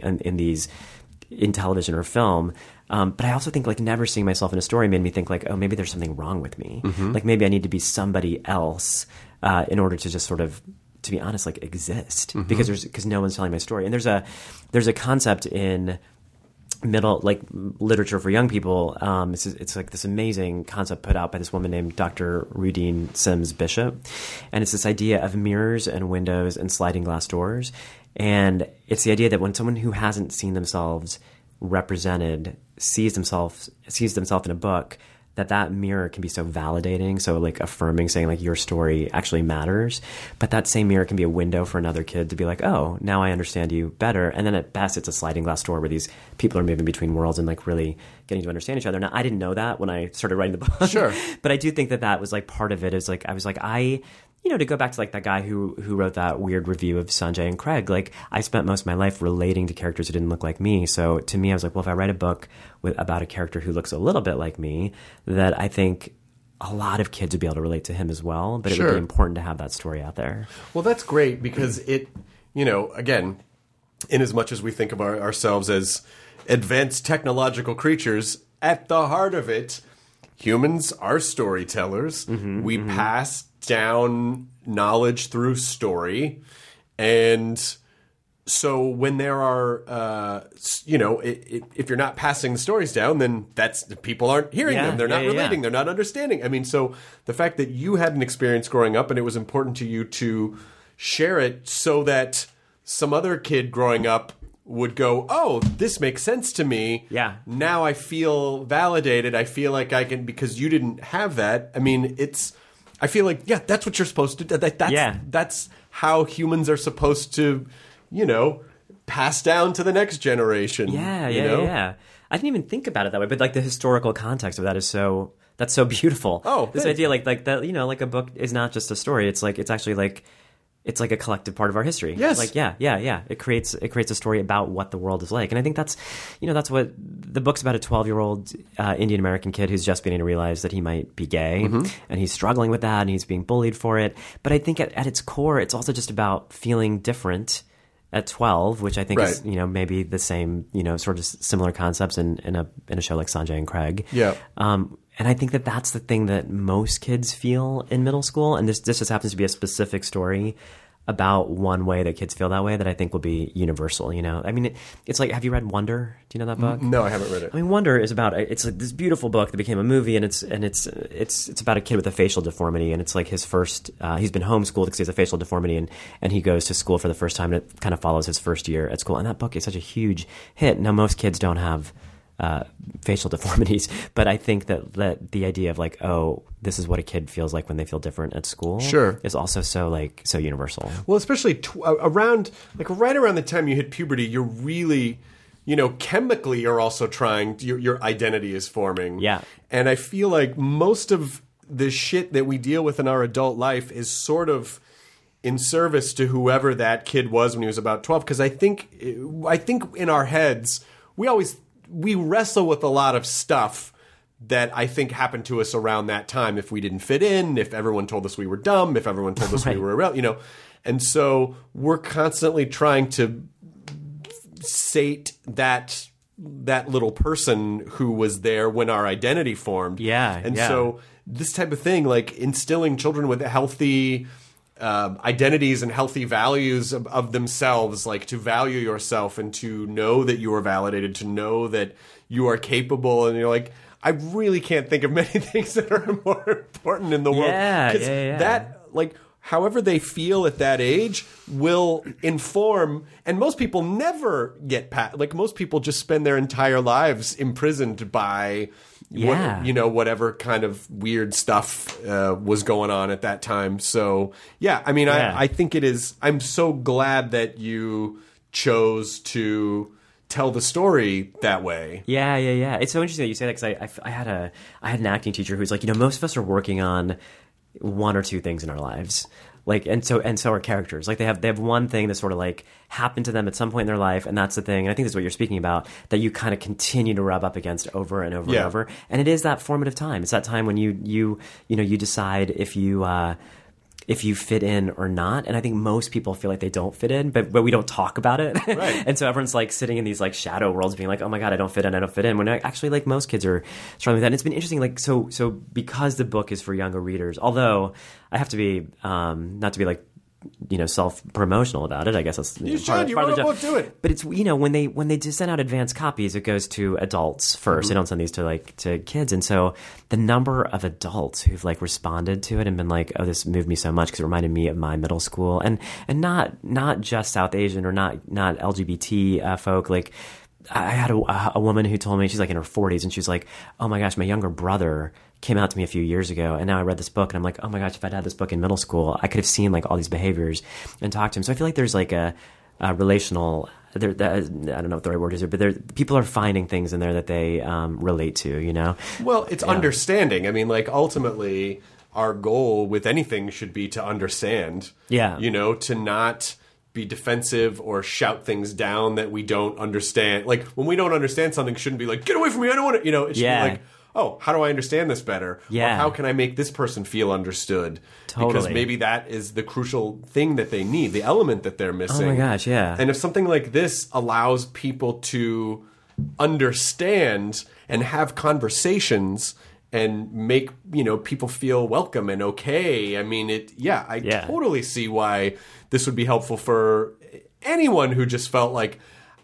Speaker 6: in television or film? But I also think like never seeing myself in a story made me think like, oh, maybe there's something wrong with me. Like maybe I need to be somebody else in order to just sort of, to be honest, like exist, because no one's telling my story. And there's a concept in middle like literature for young people. It's like this amazing concept put out by this woman named Dr. Rudine Sims Bishop, and it's this idea of mirrors and windows and sliding glass doors. And it's the idea that when someone who hasn't seen themselves represented sees themselves in a book, that mirror can be so validating, so like affirming, saying like your story actually matters. But that same mirror can be a window for another kid to be like, oh, now I understand you better. And then at best, it's a sliding glass door where these people are moving between worlds and like really getting to understand each other. Now, I didn't know that when I started writing the book.
Speaker 4: Sure. But
Speaker 6: I do think that was like part of it. Is like I was like to go back to like that guy who wrote that weird review of Sanjay and Craig, like I spent most of my life relating to characters who didn't look like me. So to me, I was like, well, if I write a book about a character who looks a little bit like me, that I think a lot of kids would be able to relate to him as well. But it would be important to have that story out there.
Speaker 4: Well, that's great because it, again, in as much as we think of ourselves as advanced technological creatures, at the heart of it, humans are storytellers. We pass down knowledge through story, and so when there are if you're not passing the stories down, then people aren't hearing them, they're not relating, they're not understanding. I mean, so the fact that you had an experience growing up and it was important to you to share it so that some other kid growing up would go, oh, this makes sense to me.
Speaker 6: Yeah.
Speaker 4: Now I feel validated. I feel like I can, because you didn't have that. I mean, I feel like, that's what you're supposed to do. That's how humans are supposed to, pass down to the next generation.
Speaker 6: Yeah. I didn't even think about it that way, but like the historical context of that that's so beautiful.
Speaker 4: Oh,
Speaker 6: this idea like that, like a book is not just a story. It's like, it's actually like, it's like a collective part of our history.
Speaker 4: Yes.
Speaker 6: Like, yeah. It creates a story about what the world is like. And I think that's what the book's about, a 12-year-old Indian American kid who's just beginning to realize that he might be gay, and he's struggling with that and he's being bullied for it. But I think at its core, it's also just about feeling different at 12, which I think is, maybe the same, sort of similar concepts in a show like Sanjay and Craig.
Speaker 4: Yeah.
Speaker 6: And I think that's the thing that most kids feel in middle school. And this just happens to be a specific story about one way that kids feel that way that I think will be universal, you know? I mean, it's like, have you read Wonder? Do you know that book?
Speaker 4: No, I haven't read it.
Speaker 6: I mean, Wonder is about, it's like this beautiful book that became a movie, and it's about a kid with a facial deformity, and it's like his first, he's been homeschooled because he has a facial deformity, and he goes to school for the first time, and it kind of follows his first year at school. And that book is such a huge hit. Now, most kids don't have facial deformities, but I think that the idea of like, oh, this is what a kid feels like when they feel different at school,
Speaker 4: sure,
Speaker 6: is also so universal.
Speaker 4: Well, especially around right around the time you hit puberty, you're really, you know, chemically you're also trying, your identity is forming.
Speaker 6: Yeah.
Speaker 4: And I feel like most of the shit that we deal with in our adult life is sort of in service to whoever that kid was when he was about 12, because I think in our heads we wrestle with a lot of stuff that I think happened to us around that time. If we didn't fit in, if everyone told us we were dumb, if everyone told us
Speaker 6: right.
Speaker 4: we were, you know. And so we're constantly trying to sate that little person who was there when our identity formed.
Speaker 6: Yeah.
Speaker 4: And so this type of thing, like instilling children with healthy identities and healthy values of themselves, like to value yourself and to know that you are validated, to know that you are capable. And you're like, I really can't think of many things that are more important in the world. Because that, like, however they feel at that age will inform. And most people never get past, like, most people just spend their entire lives imprisoned by whatever kind of weird stuff was going on at that time. So, I mean, I think it is. I'm so glad that you chose to tell the story that way. Yeah.
Speaker 6: It's so interesting that you say that, because I had an acting teacher who's like, you know, most of us are working on one or two things in our lives. Like, and so are characters. Like, they have one thing that sort of like happened to them at some point in their life, and that's the thing. And I think that's what you're speaking about, that you kind of continue to rub up against over and over and over. And it is that formative time. It's that time when you decide if you fit in or not. And I think most people feel like they don't fit in, but we don't talk about it.
Speaker 4: Right.
Speaker 6: And so everyone's like sitting in these like shadow worlds being like, oh my God, I don't fit in. When actually, like, most kids are struggling with that. And it's been interesting, like, so because the book is for younger readers, although I have to be, not to be like, you know, self-promotional about it. I guess that's
Speaker 4: you should. You wrote a book, do it.
Speaker 6: But it's, you know, when they just send out advanced copies, it goes to adults first. They don't send these to kids. And so the number of adults who've like responded to it and been like, oh, this moved me so much because it reminded me of my middle school, and not just South Asian or not LGBT folk. Like, I had a woman who told me, she's like in her 40s, and she's like, oh my gosh, my younger brother came out to me a few years ago, and now I read this book, and I'm like, oh my gosh, if I'd had this book in middle school, I could have seen like all these behaviors and talked to him. So I feel like there's like a relational, I don't know what the right word is here, but people are finding things in there that they relate to, you know?
Speaker 4: Well, it's understanding. I mean, like, ultimately, our goal with anything should be to understand. Yeah. You know, to not be defensive or shout things down that we don't understand. Like, when we don't understand something, shouldn't be like, get away from me, I don't want to, you know, it should be like, oh, how do I understand this better?
Speaker 6: Yeah.
Speaker 4: Or how can I make this person feel understood?
Speaker 6: Totally.
Speaker 4: Because maybe that is the crucial thing that they need, the element that they're missing.
Speaker 6: Oh my gosh, yeah.
Speaker 4: And if something like this allows people to understand and have conversations and make, you know, people feel welcome and okay, I mean, I totally see why this would be helpful for anyone who just felt like,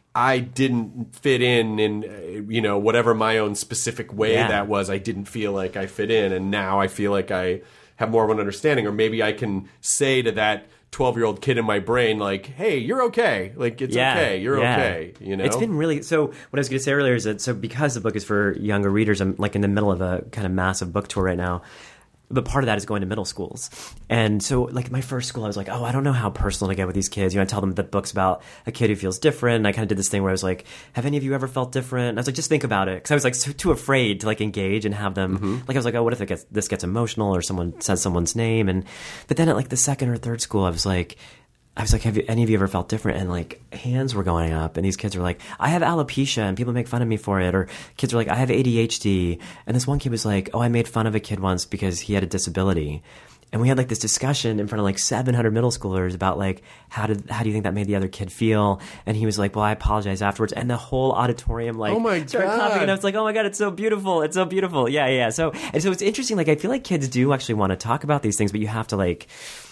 Speaker 4: I didn't fit in, you know, whatever my own specific way that was. I didn't feel like I fit in, and now I feel like I have more of an understanding. Or maybe I can say to that 12-year-old kid in my brain, like, hey, you're okay. Like, it's okay. You're okay. You know?
Speaker 6: It's been really... So what I was going to say earlier is that, so because the book is for younger readers, I'm like in the middle of a kind of massive book tour right now. But part of that is going to middle schools. And so, like, my first school, I was like, oh, I don't know how personal to get with these kids. You know, I tell them the book's about a kid who feels different. And I kind of did this thing where I was like, have any of you ever felt different? And I was like, just think about it. Because I was, like, too afraid to, like, engage and have them. Like, I was like, oh, what if this gets emotional or someone says someone's name? But then at, like, the second or third school, I was like, have any of you ever felt different? And like hands were going up, and these kids were like, I have alopecia, and people make fun of me for it. Or kids were like, I have ADHD. And this one kid was like, oh, I made fun of a kid once because he had a disability. And we had like this discussion in front of like 700 middle schoolers about like, how do you think that made the other kid feel? And he was like, well, I apologize afterwards. And the whole auditorium like started clapping, and I was like, oh my God, it's so beautiful. It's so beautiful. Yeah. So it's interesting. Like, I feel like kids do actually want to talk about these things, but you have to like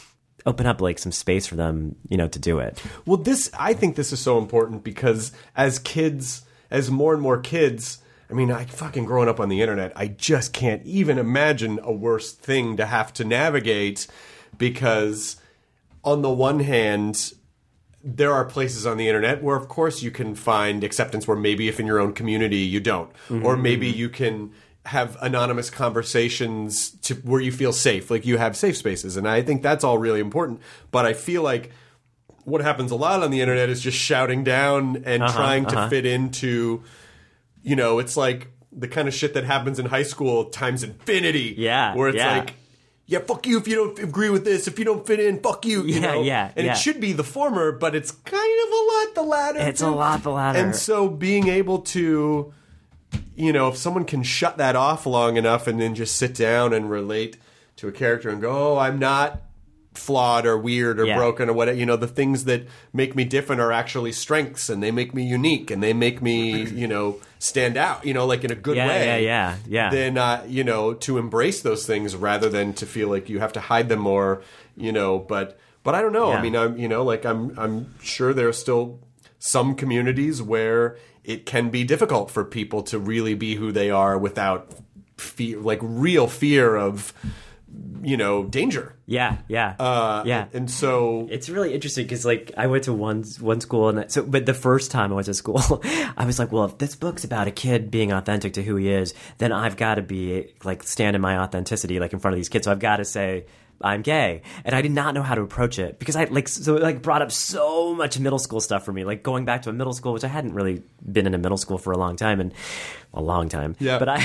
Speaker 6: open up like some space for them, to do it.
Speaker 4: Well, I think this is so important because as more and more kids, I mean, I fucking growing up on the internet, I just can't even imagine a worse thing to have to navigate because on the one hand, there are places on the internet where, of course, you can find acceptance where maybe if in your own community you don't. Mm-hmm. Or maybe you can have anonymous conversations where you feel safe, like you have safe spaces. And I think that's all really important. But I feel like what happens a lot on the internet is just shouting down and trying to fit into... it's like the kind of shit that happens in high school times infinity.
Speaker 6: Yeah.
Speaker 4: Where it's like, yeah, fuck you if you don't agree with this. If you don't fit in, fuck you.
Speaker 6: Yeah.
Speaker 4: And it should be the former, but it's kind of a lot the latter.
Speaker 6: It's a lot the latter.
Speaker 4: And so being able to, if someone can shut that off long enough and then just sit down and relate to a character and go, oh, I'm not flawed or weird or broken or whatever, the things that make me different are actually strengths and they make me unique and they make me stand out like in a good way. Then to embrace those things rather than to feel like you have to hide them more, but I don't know. I mean, I'm sure there are still some communities where it can be difficult for people to really be who they are without fear, like real fear of danger. And so
Speaker 6: it's really interesting because like I went to one school but the first time I went to school I was like, well, if this book's about a kid being authentic to who he is, then I've got to be like stand in my authenticity like in front of these kids. So I've got to say I'm gay. And I did not know how to approach it because it brought up so much middle school stuff for me, like going back to a middle school, which I hadn't really been in a middle school for a long time.
Speaker 4: Yeah.
Speaker 6: But I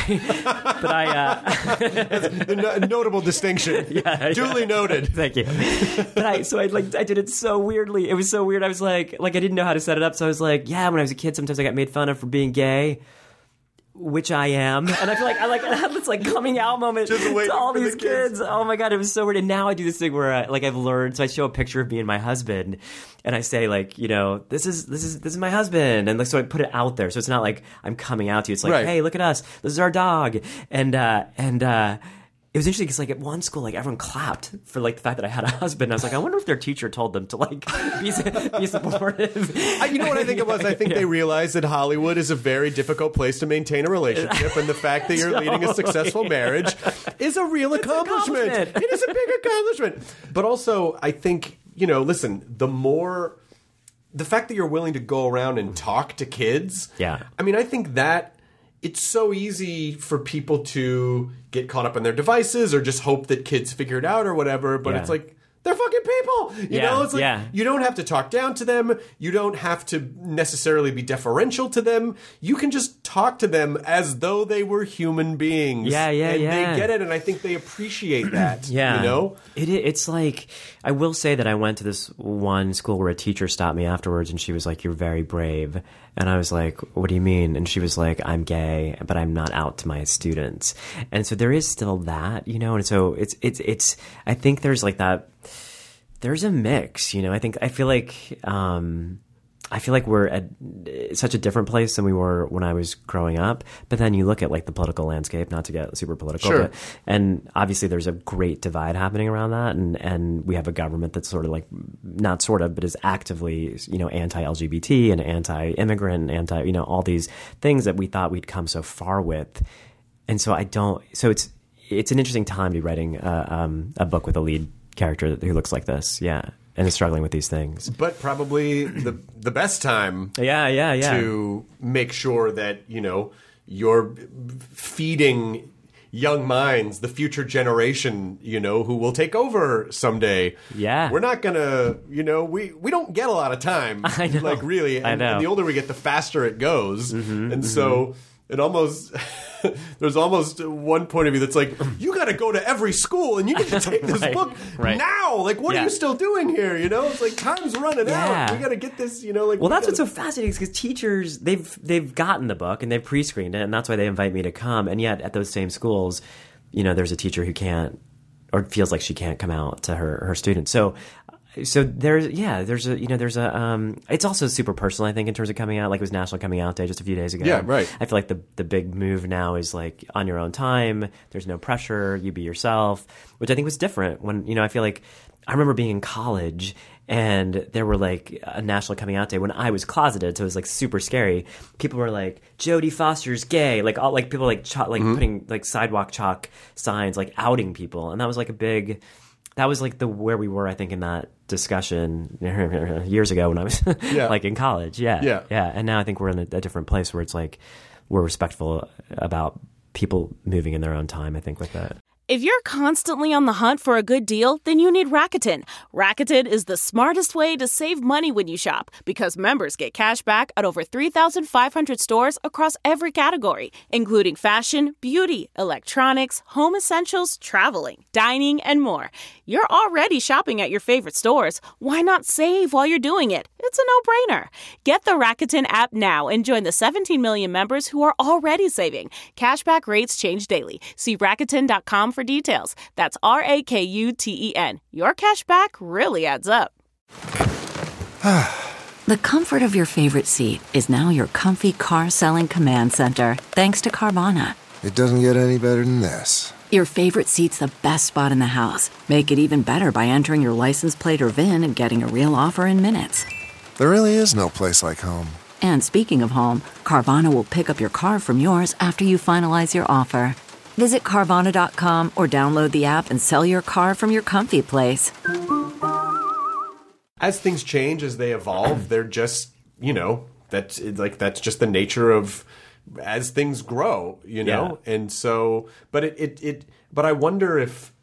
Speaker 4: a notable distinction. Duly noted.
Speaker 6: Thank you. But I did it so weirdly. It was so weird. I was like I didn't know how to set it up. So I was like, when I was a kid, sometimes I got made fun of for being gay. Which I am, and I feel like I had this like coming out moment to all these kids. Oh my god, it was so weird. And now I do this thing where I've learned. So I show a picture of me and my husband, and I say this is my husband, and so I put it out there. So it's not like I'm coming out to you. It's like, hey, look at us. This is our dog, and it was interesting because at one school everyone clapped for the fact that I had a husband. I was like, I wonder if their teacher told them to be supportive.
Speaker 4: You know what I think it was? I think they realized that Hollywood is a very difficult place to maintain a relationship, and the fact that you're leading a successful marriage is a real accomplishment. It is a big accomplishment. But also, I think listen, the fact that you're willing to go around and talk to kids.
Speaker 6: Yeah.
Speaker 4: I mean, I think that. It's so easy for people to get caught up on their devices or just hope that kids figure it out or whatever. But it's like, they're fucking people. You know, it's like you don't have to talk down to them. You don't have to necessarily be deferential to them. You can just talk to them as though they were human beings. And they get it, and I think they appreciate that. You know?
Speaker 6: It's like, I will say that I went to this one school where a teacher stopped me afterwards, and she was like, "You're very brave." And I was like, "What do you mean?" And she was like, "I'm gay, but I'm not out to my students." And so there is still that, and so it's I think there's like that. There's a mix, I feel like we're at such a different place than we were when I was growing up. But then you look at the political landscape, not to get super political, and obviously there's a great divide happening around that, and we have a government that's sort of but is actively, anti-LGBT and anti-immigrant, all these things that we thought we'd come so far with. And so it's an interesting time to be writing a book with a lead character who looks like this, and is struggling with these things.
Speaker 4: But probably the best time to make sure that, you're feeding young minds, the future generation, who will take over someday.
Speaker 6: Yeah.
Speaker 4: We're not going to, we don't get a lot of time.
Speaker 6: I know.
Speaker 4: Really.
Speaker 6: I know.
Speaker 4: And the older we get, the faster it goes. So it almost... There's almost one point of view that's like, you got to go to every school and you need to take this book now. Like, what are you still doing here? It's like time's running out. We got to get this.
Speaker 6: Well, that's what's so fascinating because teachers they've gotten the book and they've pre-screened it, and that's why they invite me to come. And yet at those same schools, there's a teacher who can't or feels like she can't come out to her students. So there's it's also super personal, I think, in terms of coming out. Like, it was National Coming Out Day just a few days ago.
Speaker 4: Yeah, right.
Speaker 6: I feel like the big move now is like on your own time. There's no pressure. You be yourself, which I think was different when, I feel like I remember being in college and there were like a National Coming Out Day when I was closeted, so it was like super scary. People were like, Jodie Foster's gay, like all like people like putting like sidewalk chalk signs like outing people, and that was like that was like where we were, I think, in that discussion years ago when I was like in college. Yeah. And now I think we're in a different place where it's like we're respectful about people moving in their own time, I think, with that.
Speaker 10: If you're constantly on the hunt for a good deal, then you need Rakuten. Rakuten is the smartest way to save money when you shop because members get cash back at over 3,500 stores across every category, including fashion, beauty, electronics, home essentials, traveling, dining, and more. You're already shopping at your favorite stores. Why not save while you're doing it? It's a no-brainer. Get the Rakuten app now and join the 17 million members who are already saving. Cashback rates change daily. See Rakuten.com for details. That's Rakuten. Your cashback really adds up.
Speaker 11: The comfort of your favorite seat is now your comfy car selling command center, thanks to Carvana.
Speaker 12: It doesn't get any better than this.
Speaker 11: Your favorite seat's the best spot in the house. Make it even better by entering your license plate or VIN and getting a real offer in minutes.
Speaker 12: There really is no place like home.
Speaker 11: And speaking of home, Carvana will pick up your car from yours after you finalize your offer. Visit Carvana.com or download the app and sell your car from your comfy place.
Speaker 4: As things change, as they evolve, they're just, that's just the nature of as things grow,
Speaker 6: Yeah.
Speaker 4: And so, but but I wonder if,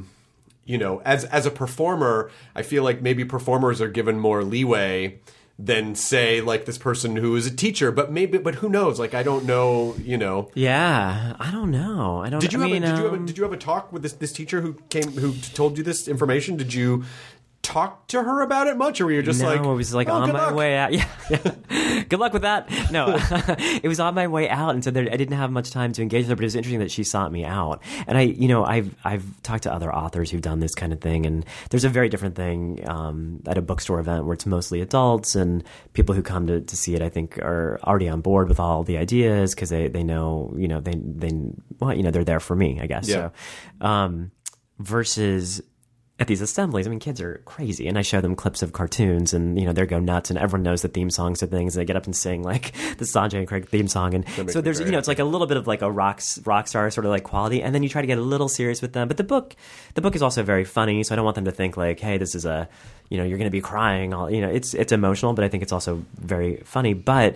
Speaker 4: as a performer, I feel like maybe performers are given more leeway than, say, like this person who is a teacher, but who knows? Like, I don't know,
Speaker 6: Yeah, I don't know.
Speaker 4: Did you have a talk with this teacher who told you this information? Did you talk to her about it much, or were you just
Speaker 6: it was like on my way out. Yeah. Good luck with that. No, it was on my way out, and so I didn't have much time to engage with her. But it was interesting that she sought me out, and I've talked to other authors who've done this kind of thing, and there's a very different thing at a bookstore event where it's mostly adults, and people who come to see it, I think, are already on board with all the ideas because they know, they're there for me, I guess.
Speaker 4: Yeah.
Speaker 6: So, versus at these assemblies, I mean, kids are crazy, and I show them clips of cartoons, and they go nuts, and everyone knows the theme songs to things. And they get up and sing like the Sanjay and Craig theme song, and so there's it's like a little bit of like a rock star sort of like quality, and then you try to get a little serious with them. But the book is also very funny, so I don't want them to think like, hey, this is a you're going to be crying. All it's emotional, but I think it's also very funny. But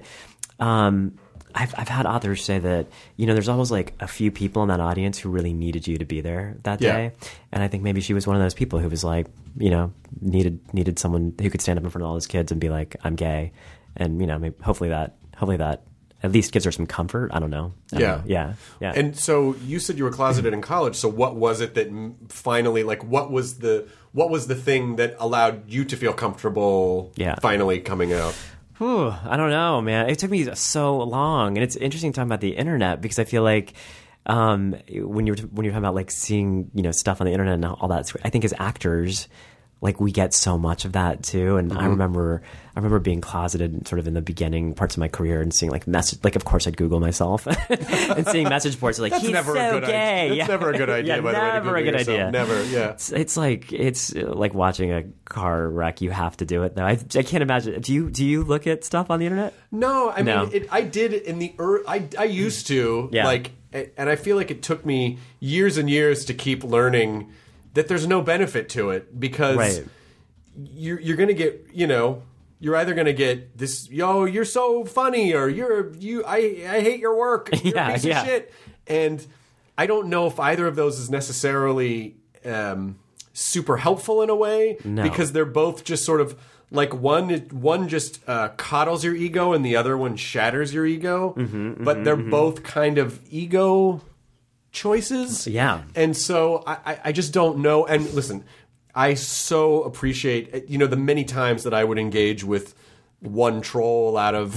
Speaker 6: I've had authors say that, there's always like a few people in that audience who really needed you to be there that day. And I think maybe she was one of those people who was like, needed someone who could stand up in front of all those kids and be like, I'm gay. And, maybe hopefully that at least gives her some comfort. I don't know. Yeah.
Speaker 4: And so you said you were closeted in college. So what was it that finally, like, what was the thing that allowed you to feel comfortable finally coming out?
Speaker 6: I don't know, man. It took me so long, and it's interesting talking about the internet because I feel like when you're talking about like seeing stuff on the internet and all that, I think as actors, like we get so much of that too. And I remember being closeted sort of in the beginning parts of my career and seeing like of course I'd Google myself and seeing message boards like he's so gay.
Speaker 4: That's never a good idea. By the way,
Speaker 6: never a good idea.
Speaker 4: Never. Yeah.
Speaker 6: It's like watching a car wreck. You have to do it though. I can't imagine. Do you look at stuff on the internet?
Speaker 4: No, I mean I did in the I used to and I feel like it took me years and years to keep learning that there's no benefit to it because you're going to get, you're either going to get this, you're so funny, or I hate your work, you're a piece of shit. And I don't know if either of those is necessarily super helpful in a way because they're both just sort of like one just coddles your ego and the other one shatters your ego. But they're both kind of ego choices.
Speaker 6: Yeah.
Speaker 4: And so I just don't know. And listen, I so appreciate, the many times that I would engage with one troll out of,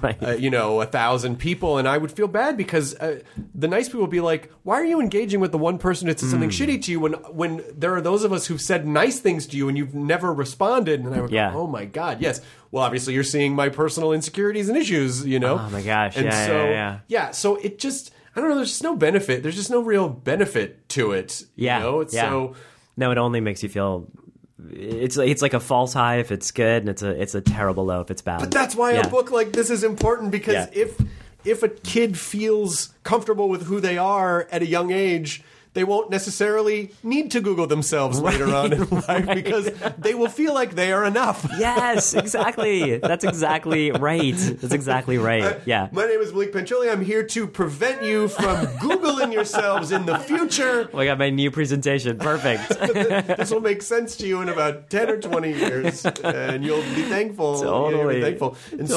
Speaker 4: 1,000 people. And I would feel bad because the nice people would be like, why are you engaging with the one person that said something shitty to you when there are those of us who've said nice things to you and you've never responded? And I would go, oh my God, yes. Well, obviously you're seeing my personal insecurities and issues,
Speaker 6: Oh my gosh.
Speaker 4: And so it just, I don't know. There's just no benefit. There's just no real benefit to it.
Speaker 6: So
Speaker 4: no,
Speaker 6: it only makes you feel it's like a false high if it's good, and it's a terrible low if it's bad.
Speaker 4: But that's why a book like this is important, because if a kid feels comfortable with who they are at a young age, they won't necessarily need to Google themselves later on in life, because they will feel like they are enough.
Speaker 6: Yes, exactly. That's exactly right. That's exactly right. Yeah.
Speaker 4: My name is Malik Pancholi. I'm here to prevent you from Googling yourselves in the future.
Speaker 6: Well, I got my new presentation. Perfect.
Speaker 4: This will make sense to you in about 10 or 20 years, and you'll be thankful.
Speaker 6: Totally.
Speaker 4: You'll be thankful. And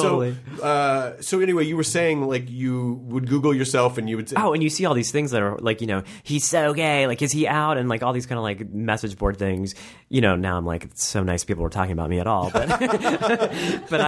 Speaker 4: so anyway, you were saying, like, you would Google yourself and you would say...
Speaker 6: Oh, and you see all these things that are like, he's so gay, like, is he out, and like all these kind of like message board things. Now I'm like, it's so nice people were talking about me at all, but but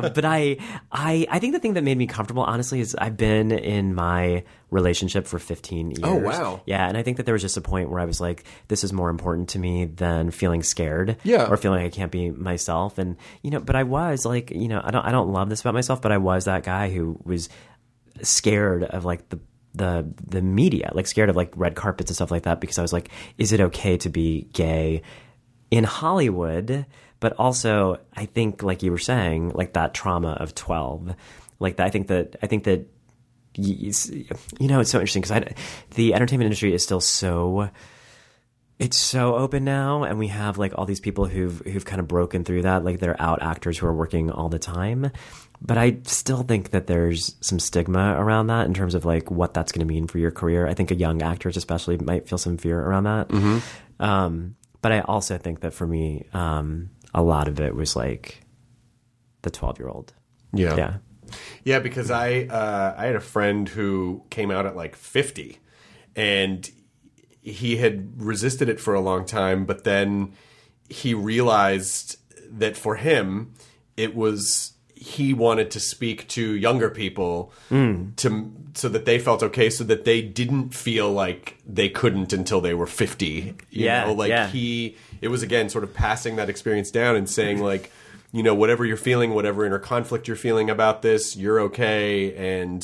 Speaker 6: I think the thing that made me comfortable, honestly, is I've been in my relationship for 15 years.
Speaker 4: Oh, wow.
Speaker 6: Yeah, and I think that there was just a point where I was like, this is more important to me than feeling scared, or feeling like I can't be myself. And but I was like, I don't love this about myself, but I was that guy who was scared of like the media, like scared of like red carpets and stuff like that, because I was like, is it okay to be gay in Hollywood? But also, I think, like you were saying, like that trauma of 12, like that, I think that it's so interesting, because the entertainment industry is still it's so open now, and we have like all these people who've kind of broken through that, like they're out actors who are working all the time. But I still think that there's some stigma around that in terms of like what that's going to mean for your career. I think young actors especially might feel some fear around that.
Speaker 4: Mm-hmm.
Speaker 6: But I also think that for me, a lot of it was like the 12-year-old.
Speaker 4: Yeah. Yeah, because I had a friend who came out at like 50, and he had resisted it for a long time, but then he realized that for him, it was... he wanted to speak to younger people so that they felt okay, so that they didn't feel like they couldn't until they were 50. It was, again, sort of passing that experience down and saying, like, whatever you're feeling, whatever inner conflict you're feeling about this, you're okay, and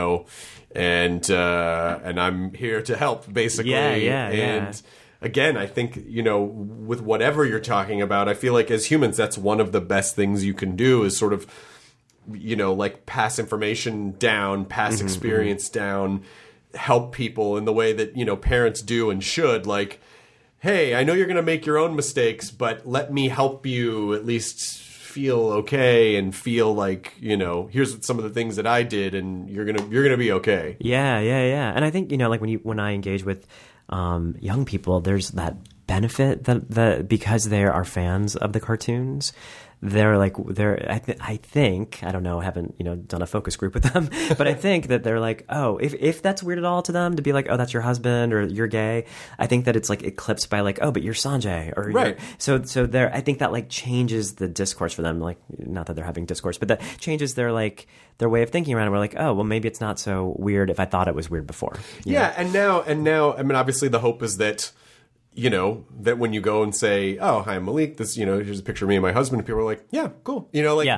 Speaker 4: I'm here to help, basically. And again, I think, with whatever you're talking about, I feel like as humans, that's one of the best things you can do, is sort of, like pass information down, pass experience down, help people in the way that, parents do and should. Like, hey, I know you're going to make your own mistakes, but let me help you at least feel okay and feel like, here's some of the things that I did, and you're gonna be okay.
Speaker 6: Yeah. And I think, like when I engage with young people, there's that benefit that because they are fans of the cartoons, I think, I don't know, I haven't, done a focus group with them, but I think that they're like, oh, if that's weird at all to them to be like, oh, that's your husband or you're gay, I think that it's like eclipsed by like, oh, but you're Sanjay, or
Speaker 4: right.
Speaker 6: So there, I think that like changes the discourse for them, like, not that they're having discourse, but that changes their like their way of thinking around it. We're like, oh, well, maybe it's not so weird if I thought it was weird before.
Speaker 4: Yeah, and now, I mean, obviously the hope is that, that when you go and say, oh, hi, I'm Malik, this, here's a picture of me and my husband, and people are like, yeah, cool.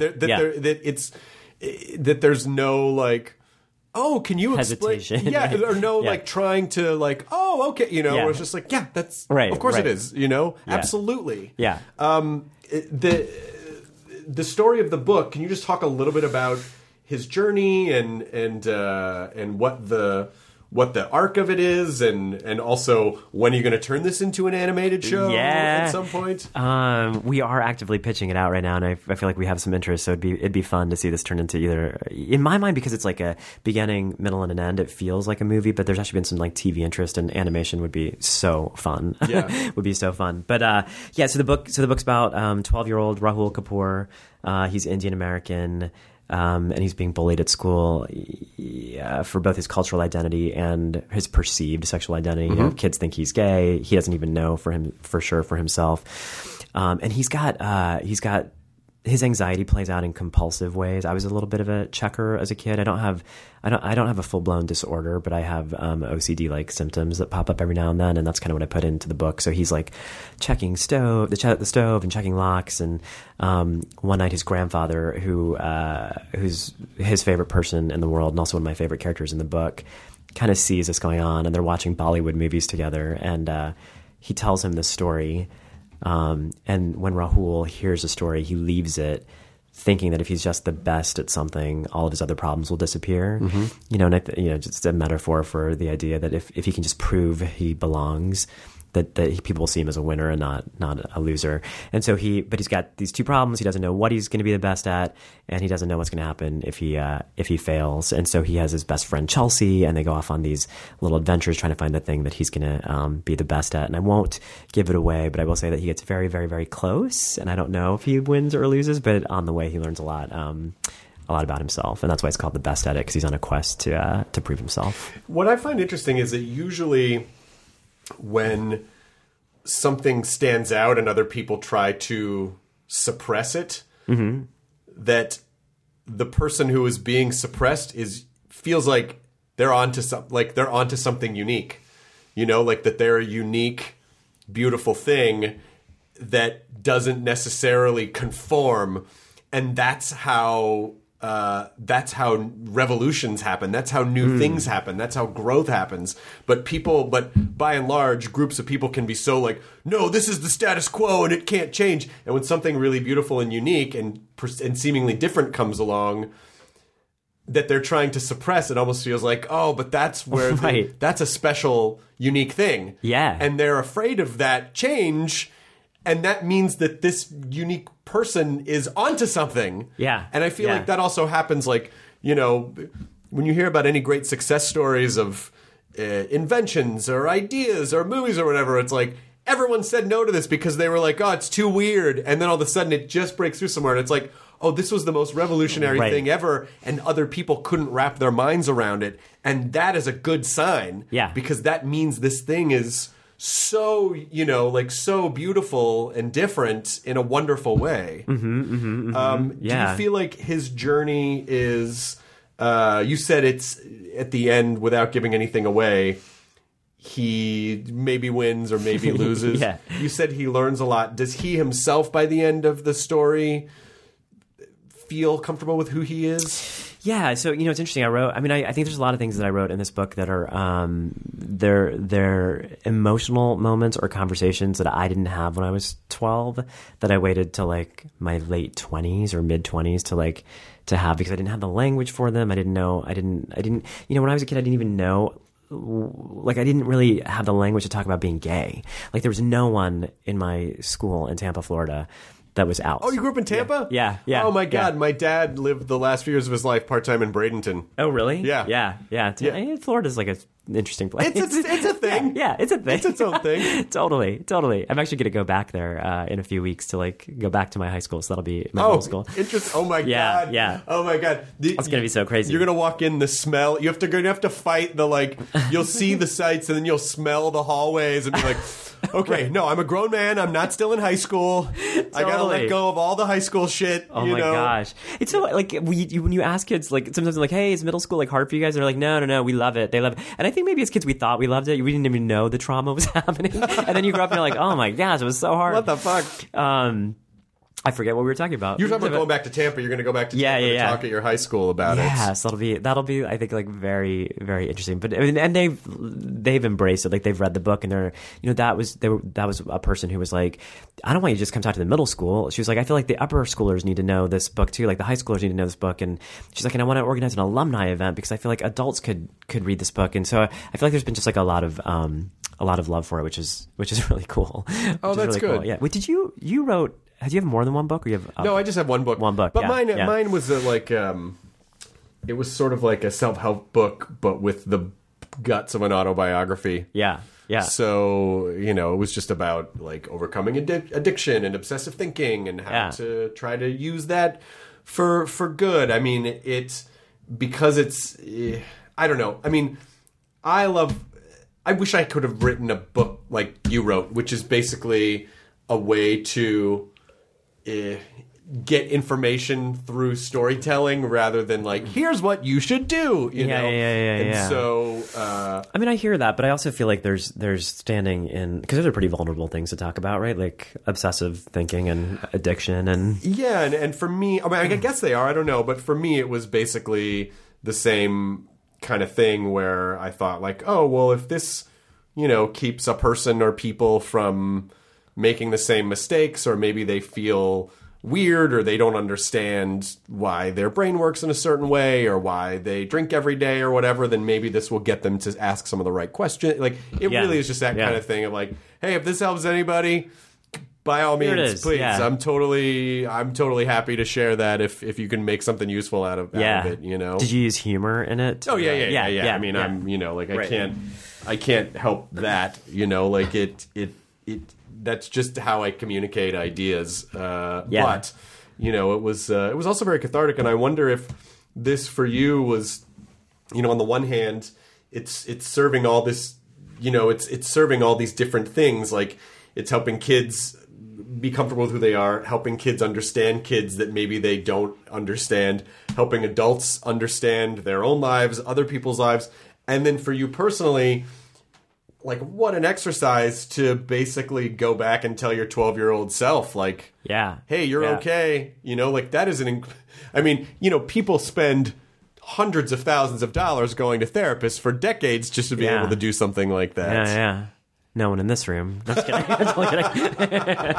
Speaker 4: That there's no like, oh, can you explain?
Speaker 6: Hesitation.
Speaker 4: Yeah, or no like trying to like, oh, okay, where it's just like, yeah, that's
Speaker 6: right.
Speaker 4: Of course it is, absolutely.
Speaker 6: Yeah.
Speaker 4: The story of the book, can you just talk a little bit about his journey and what the arc of it is, and also when you're going to turn this into an animated show at some point?
Speaker 6: We are actively pitching it out right now, and I feel like we have some interest, so it'd be fun to see this turn into either, in my mind, because it's like a beginning, middle, and an end, it feels like a movie, but there's actually been some like TV interest, and animation would be so fun.
Speaker 4: Yeah.
Speaker 6: Would be so fun. But so the book's about 12-year-old Rahul Kapoor. He's Indian American. And he's being bullied at school for both his cultural identity and his perceived sexual identity. Kids think he's gay. He doesn't even know for sure for himself. And he's got his anxiety plays out in compulsive ways. I was a little bit of a checker as a kid. I don't have a full blown disorder, but I have OCD like symptoms that pop up every now and then, and that's kind of what I put into the book. So he's like checking the stove and checking locks. And one night, his grandfather, who's his favorite person in the world and also one of my favorite characters in the book, kind of sees this going on, and they're watching Bollywood movies together, and he tells him this story And when Rahul hears a story, he leaves it thinking that if he's just the best at something, all of his other problems will disappear. And just a metaphor for the idea that if he can just prove he belongs, that people will see him as a winner and not a loser. And so he's got these two problems. He doesn't know what he's going to be the best at, and he doesn't know what's going to happen if he fails. And so he has his best friend Chelsea, and they go off on these little adventures trying to find the thing that he's going to be the best at. And I won't give it away, but I will say that he gets very, very, very close. And I don't know if he wins or loses, but on the way he learns a lot about himself, and that's why it's called The Best at It, because he's on a quest to prove himself.
Speaker 4: What I find interesting is that usually when something stands out and other people try to suppress it, that the person who is being suppressed feels like they're onto something unique, like that they're a unique, beautiful thing that doesn't necessarily conform, and that's how revolutions happen. That's how new things happen. That's how growth happens. But by and large, groups of people can be so like, no, this is the status quo and it can't change. And when something really beautiful and unique and seemingly different comes along that they're trying to suppress, it almost feels like, oh, but that's where that's a special, unique thing.
Speaker 6: Yeah.
Speaker 4: And they're afraid of that change. And that means that this unique person is onto something.
Speaker 6: Yeah.
Speaker 4: And I feel like that also happens, like, when you hear about any great success stories of inventions or ideas or movies or whatever, it's like everyone said no to this because they were like, oh, it's too weird. And then all of a sudden it just breaks through somewhere. And it's like, oh, this was the most revolutionary thing ever. And other people couldn't wrap their minds around it. And that is a good sign.
Speaker 6: Yeah.
Speaker 4: Because that means this thing is so, so beautiful and different in a wonderful way. Do you feel like his journey is, you said it's at the end, without giving anything away, he maybe wins or maybe loses.
Speaker 6: Yeah.
Speaker 4: You said he learns a lot. Does he himself, by the end of the story, feel comfortable with who he is?
Speaker 6: Yeah, so it's interesting. I think there's a lot of things that I wrote in this book that are they're emotional moments or conversations that I didn't have when I was 12, that I waited till like my late 20s or mid 20s to have, because I didn't have the language for them. I didn't when I was a kid, I didn't even know. Like, I didn't really have the language to talk about being gay. Like, there was no one in my school in Tampa, Florida, that was out.
Speaker 4: Oh, you grew up in Tampa?
Speaker 6: Yeah.
Speaker 4: Oh my God, my dad lived the last few years of his life part-time in Bradenton.
Speaker 6: Oh, really?
Speaker 4: Yeah.
Speaker 6: Florida's like an interesting place.
Speaker 4: It's a thing.
Speaker 6: Yeah, it's a thing.
Speaker 4: It's its own thing.
Speaker 6: Totally. I'm actually going to go back there in a few weeks to go back to my high school. So that'll be my middle school.
Speaker 4: Interesting. Oh my God.
Speaker 6: Yeah.
Speaker 4: Oh my God.
Speaker 6: It's going to be so crazy.
Speaker 4: You're going to walk in, the smell. You have to fight the you'll see the sights and then you'll smell the hallways and be like, okay, no, I'm a grown man. I'm not still in high school. Totally. I got to let go of all the high school shit.
Speaker 6: Oh my gosh. It's so when you ask kids, sometimes they're like, hey, is middle school hard for you guys? They're like, no, we love it. They love it. And I think maybe as kids we thought we loved it. We didn't even know the trauma was happening. And then you grow up and you're like, oh my gosh, it was so hard.
Speaker 4: What the fuck?
Speaker 6: I forget what we were talking about.
Speaker 4: You were talking about going back to Tampa. You're going to go back to Tampa to talk at your high school about it.
Speaker 6: Yeah, so that'll be I think very, very interesting. But and they've embraced it. Like, they've read the book, and they're that was a person who was like, I don't want you to just come talk to the middle school. She was like, I feel like the upper schoolers need to know this book too. Like, the high schoolers need to know this book. And she's like, and I want to organize an alumni event because I feel like adults could read this book. And so I feel like there's been just a lot of love for it, which is really cool.
Speaker 4: Oh, that's
Speaker 6: really
Speaker 4: good.
Speaker 6: Cool. Yeah. Wait, did you wrote? Do you have more than one book, or you have?
Speaker 4: No, I just have one book.
Speaker 6: One book,
Speaker 4: but mine was it was sort of like a self-help book, but with the guts of an autobiography.
Speaker 6: Yeah.
Speaker 4: So it was just about overcoming addiction and obsessive thinking and how to try to use that for good. I mean, because it's I don't know. I mean, I wish I could have written a book like you wrote, which is basically a way to get information through storytelling rather than here's what you should do, you know? And so
Speaker 6: I mean, I hear that, but I also feel like there's standing in, because those are pretty vulnerable things to talk about, right? Like obsessive thinking and addiction and
Speaker 4: and for me, I mean, I guess they are, I don't know, but for me it was basically the same kind of thing where I thought oh, well, if this keeps a person or people from making the same mistakes, or maybe they feel weird, or they don't understand why their brain works in a certain way, or why they drink every day or whatever, then maybe this will get them to ask some of the right questions. Like, it really is just that kind of thing of like, hey, if this helps anybody, by all means, please. Yeah. I'm totally happy to share that if you can make something useful out of it, you know.
Speaker 6: Did you use humor in it?
Speaker 4: Oh yeah. I mean, I'm, you know, like I can't help that, you know, like it that's just how I communicate ideas. But, you know, it was also very cathartic, and I wonder if this for you was, you know, on the one hand, it's serving all this, you know, it's serving all these different things. Like, it's helping kids be comfortable with who they are, helping kids understand kids that maybe they don't understand, helping adults understand their own lives, other people's lives. And then for you personally, like, what an exercise to basically go back and tell your 12-year-old self, like, hey, you're okay. You know, like, that is I mean, you know, people spend hundreds of thousands of dollars going to therapists for decades just to be able to do something like that.
Speaker 6: Yeah. No one in this room. Just kidding. Totally kidding.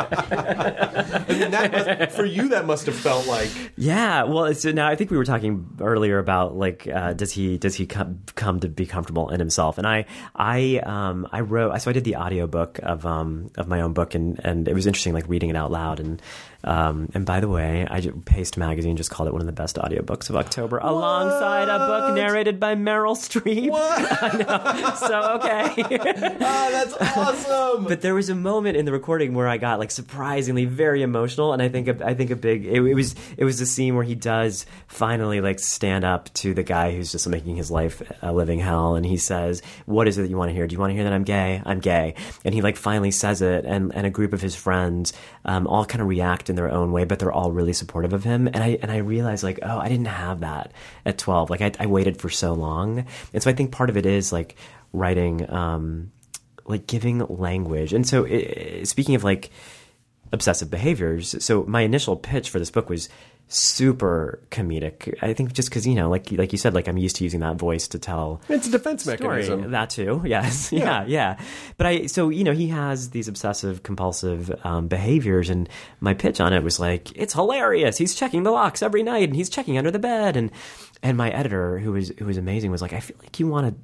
Speaker 4: And then for you, that must have felt like...
Speaker 6: Yeah. Well, so now I think we were talking earlier about, like, does he come to be comfortable in himself? And I wrote, so I did the audiobook of my own book, and it was interesting, like, reading it out loud. And by the way, Paste Magazine just called it one of the best audiobooks of October, alongside a book narrated by Meryl Streep.
Speaker 4: What?
Speaker 6: I know. So, okay.
Speaker 4: That's awesome.
Speaker 6: But there was a moment in the recording where I got, like, surprisingly very emotional, and I think a big it was the scene where he does finally, like, stand up to the guy who's just making his life a living hell, and he says, "What is it that you want to hear? Do you want to hear that I'm gay? I'm gay." And he, like, finally says it, and a group of his friends all kind of react in their own way, but they're all really supportive of him. And I realized, like, oh, I didn't have that at 12. Like, I waited for so long, and so I think part of it is, like, writing. Like, giving language. And so speaking of, like, obsessive behaviors, so my initial pitch for this book was super comedic. I think just because, you know, like you said, like, I'm used to using that voice to tell.
Speaker 4: It's a defense mechanism.
Speaker 6: That too. Yes. Yeah. But so, you know, he has these obsessive compulsive behaviors, and my pitch on it was like, it's hilarious. He's checking the locks every night, and he's checking under the bed. And my editor, who was amazing, was like, I feel like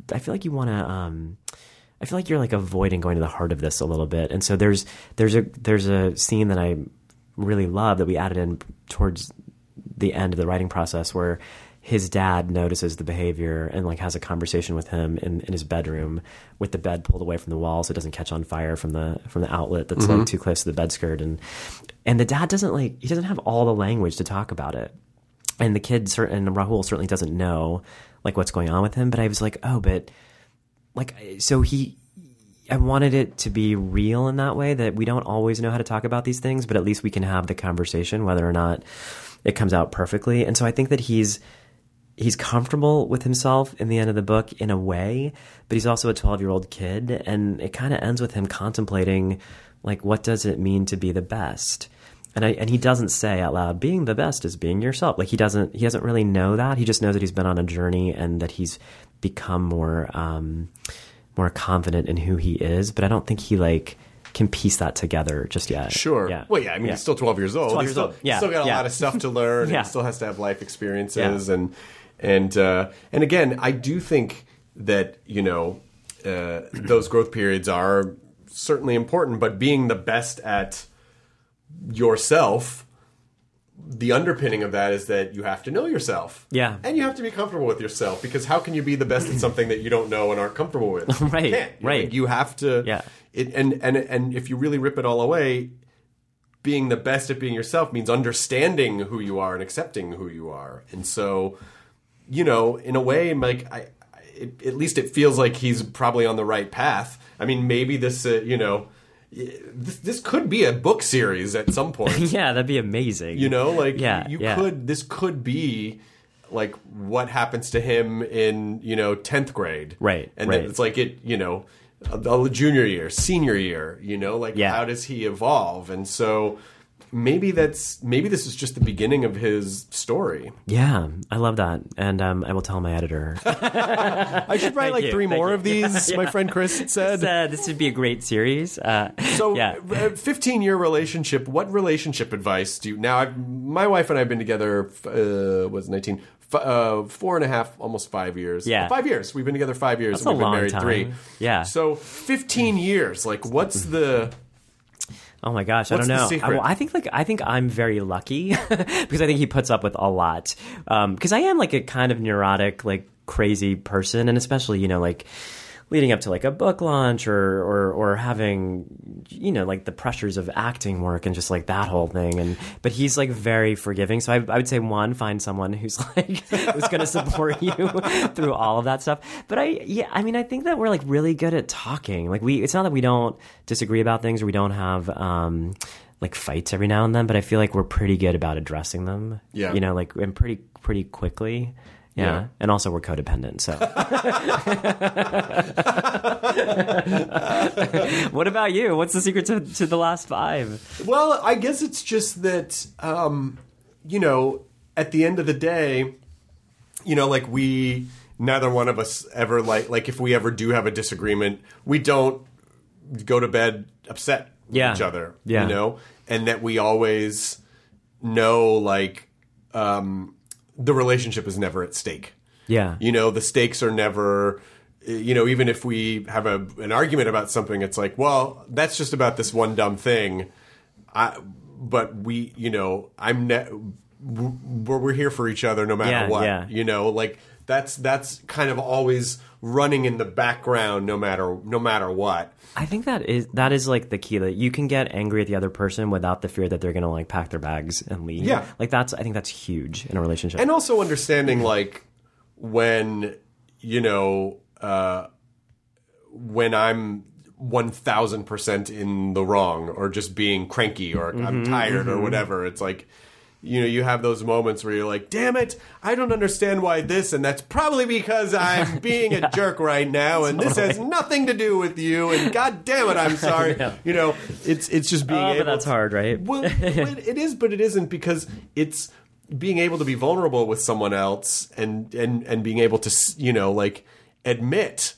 Speaker 6: you're, like, avoiding going to the heart of this a little bit. And so there's a scene that I really love that we added in towards the end of the writing process, where his dad notices the behavior and, like, has a conversation with him in his bedroom with the bed pulled away from the wall so it doesn't catch on fire from the outlet that's like too close to the bed skirt. And the dad doesn't have all the language to talk about it. And the kid and Rahul certainly doesn't know, like, what's going on with him. But I was like, oh, but, like, so I wanted it to be real in that way, that we don't always know how to talk about these things, but at least we can have the conversation, whether or not it comes out perfectly. And so I think that he's comfortable with himself in the end of the book in a way, but he's also a 12-year-old kid. And it kind of ends with him contemplating, like, what does it mean to be the best? And he doesn't say out loud, being the best is being yourself. Like, he doesn't really know that. He just knows that he's been on a journey and that he's become more confident in who he is. But I don't think he, like, can piece that together just yet.
Speaker 4: Sure. Yeah. Well, yeah. I mean, he's still 12 years old. He's still got a lot of stuff to learn. And still has to have life experiences. And again, I do think that, you know, those growth periods are certainly important. But being the best at yourself, the underpinning of that is that you have to know yourself.
Speaker 6: Yeah.
Speaker 4: And you have to be comfortable with yourself, because how can you be the best at something that you don't know and aren't comfortable with?
Speaker 6: Right.
Speaker 4: You can't.
Speaker 6: Right.
Speaker 4: You have to. Yeah. And if you really rip it all away, being the best at being yourself means understanding who you are and accepting who you are. And so, you know, in a way, like, at least it feels like he's probably on the right path. I mean, maybe this, you know, this could be a book series at some point.
Speaker 6: Yeah, that'd be amazing.
Speaker 4: You know, like, this could be, like, what happens to him in, you know, 10th grade.
Speaker 6: Right.
Speaker 4: And then it's like, you know, a junior year, senior year, you know, like, how does he evolve? And so maybe this is just the beginning of his story.
Speaker 6: Yeah, I love that, and I will tell my editor.
Speaker 4: I should write like 3 more of these. My friend Chris said
Speaker 6: this would be a great series.
Speaker 4: So, 15-year relationship. What relationship advice do you now? My wife and I have been together. Was 19. 4.5, almost 5 years.
Speaker 6: Yeah,
Speaker 4: 5 years. We've been together 5 years.
Speaker 6: That's
Speaker 4: and we've
Speaker 6: a long
Speaker 4: been married
Speaker 6: time.
Speaker 4: 3.
Speaker 6: Yeah.
Speaker 4: So 15 years. Like, what's the?
Speaker 6: Oh my gosh, I
Speaker 4: What's
Speaker 6: don't know.
Speaker 4: the secret?
Speaker 6: I think I'm very lucky because I think he puts up with a lot. Because I am like a kind of neurotic, like crazy person, and especially like leading up to like a book launch or having like the pressures of acting work and just like that whole thing. But he's like very forgiving. So I would say, one, find someone who's like who's going to support you through all of that stuff. But I think that we're like really good at talking. Like it's not that we don't disagree about things or we don't have like fights every now and then, but I feel like we're pretty good about addressing them.
Speaker 4: Yeah.
Speaker 6: Like and pretty quickly. Yeah, and also we're codependent, so. What about you? What's the secret to the last 5?
Speaker 4: Well, I guess it's just that, at the end of the day, like neither one of us ever like if we ever do have a disagreement, we don't go to bed upset with each other, and that we always know like, the relationship is never at stake.
Speaker 6: Yeah.
Speaker 4: The stakes are never, even if we have an argument about something, it's like, well, that's just about this one dumb thing. But we, we're here for each other no matter what.
Speaker 6: Yeah.
Speaker 4: Like that's kind of always running in the background no matter what.
Speaker 6: I think that is like the key, that you can get angry at the other person without the fear that they're going to like pack their bags and leave.
Speaker 4: Yeah.
Speaker 6: Like I think that's huge in a relationship.
Speaker 4: And also understanding like when when I'm 1000% in the wrong or just being cranky or I'm tired or whatever. It's like, you have those moments where you're like, damn it, I don't understand why this, and that's probably because I'm being a jerk right now, and this has nothing to do with you, and god damn it, I'm sorry. It's just being able.
Speaker 6: But that's hard, right?
Speaker 4: Well, it is, but it isn't, because it's being able to be vulnerable with someone else and being able to, like, admit,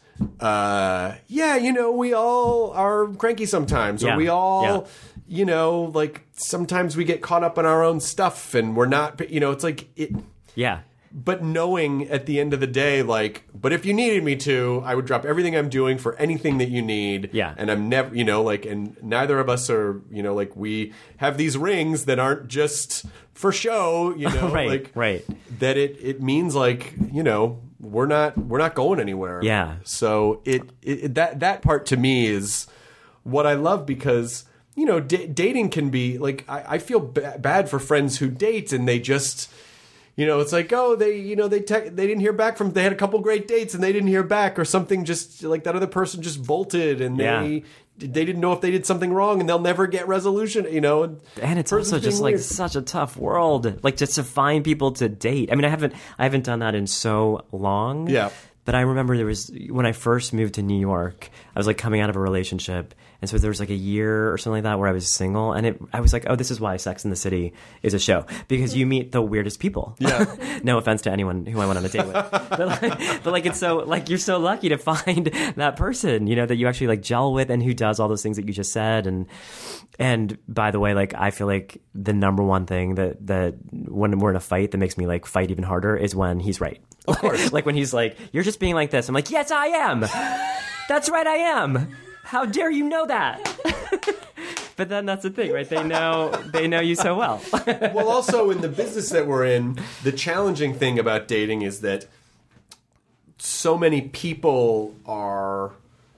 Speaker 4: we all are cranky sometimes, or we all. Like sometimes we get caught up in our own stuff and we're not, it's like it.
Speaker 6: Yeah.
Speaker 4: But knowing at the end of the day, like, but if you needed me to, I would drop everything I'm doing for anything that you need.
Speaker 6: Yeah.
Speaker 4: And I'm never, and neither of us are, like we have these rings that aren't just for show,
Speaker 6: right.
Speaker 4: That it means like, we're not going anywhere.
Speaker 6: Yeah.
Speaker 4: So that part to me is what I love, because dating can be like, I feel bad for friends who date and they just, it's like, oh, they didn't hear back they had a couple great dates and they didn't hear back, or something, just like that other person just bolted and they didn't know if they did something wrong and they'll never get resolution,
Speaker 6: And it's also just like such a tough world, like just to find people to date. I mean, I haven't done that in so long.
Speaker 4: Yeah.
Speaker 6: But I remember when I first moved to New York, I was like coming out of a relationship. And so there was like a year or something like that where I was single. And I was like, oh, this is why Sex and the City is a show. Because you meet the weirdest people.
Speaker 4: Yeah.
Speaker 6: No offense to anyone who I went on a date with. but it's so, like, you're so lucky to find that person, that you actually like gel with and who does all those things that you just said. And by the way, like, I feel like the number one thing that when we're in a fight that makes me like fight even harder is when he's right.
Speaker 4: Of course.
Speaker 6: Like when he's like, you're just being like this. I'm like, yes, I am. That's right, I am. How dare you know that? But then that's the thing, right? They know you so well.
Speaker 4: Well, also in the business that we're in, the challenging thing about dating is that so many people are,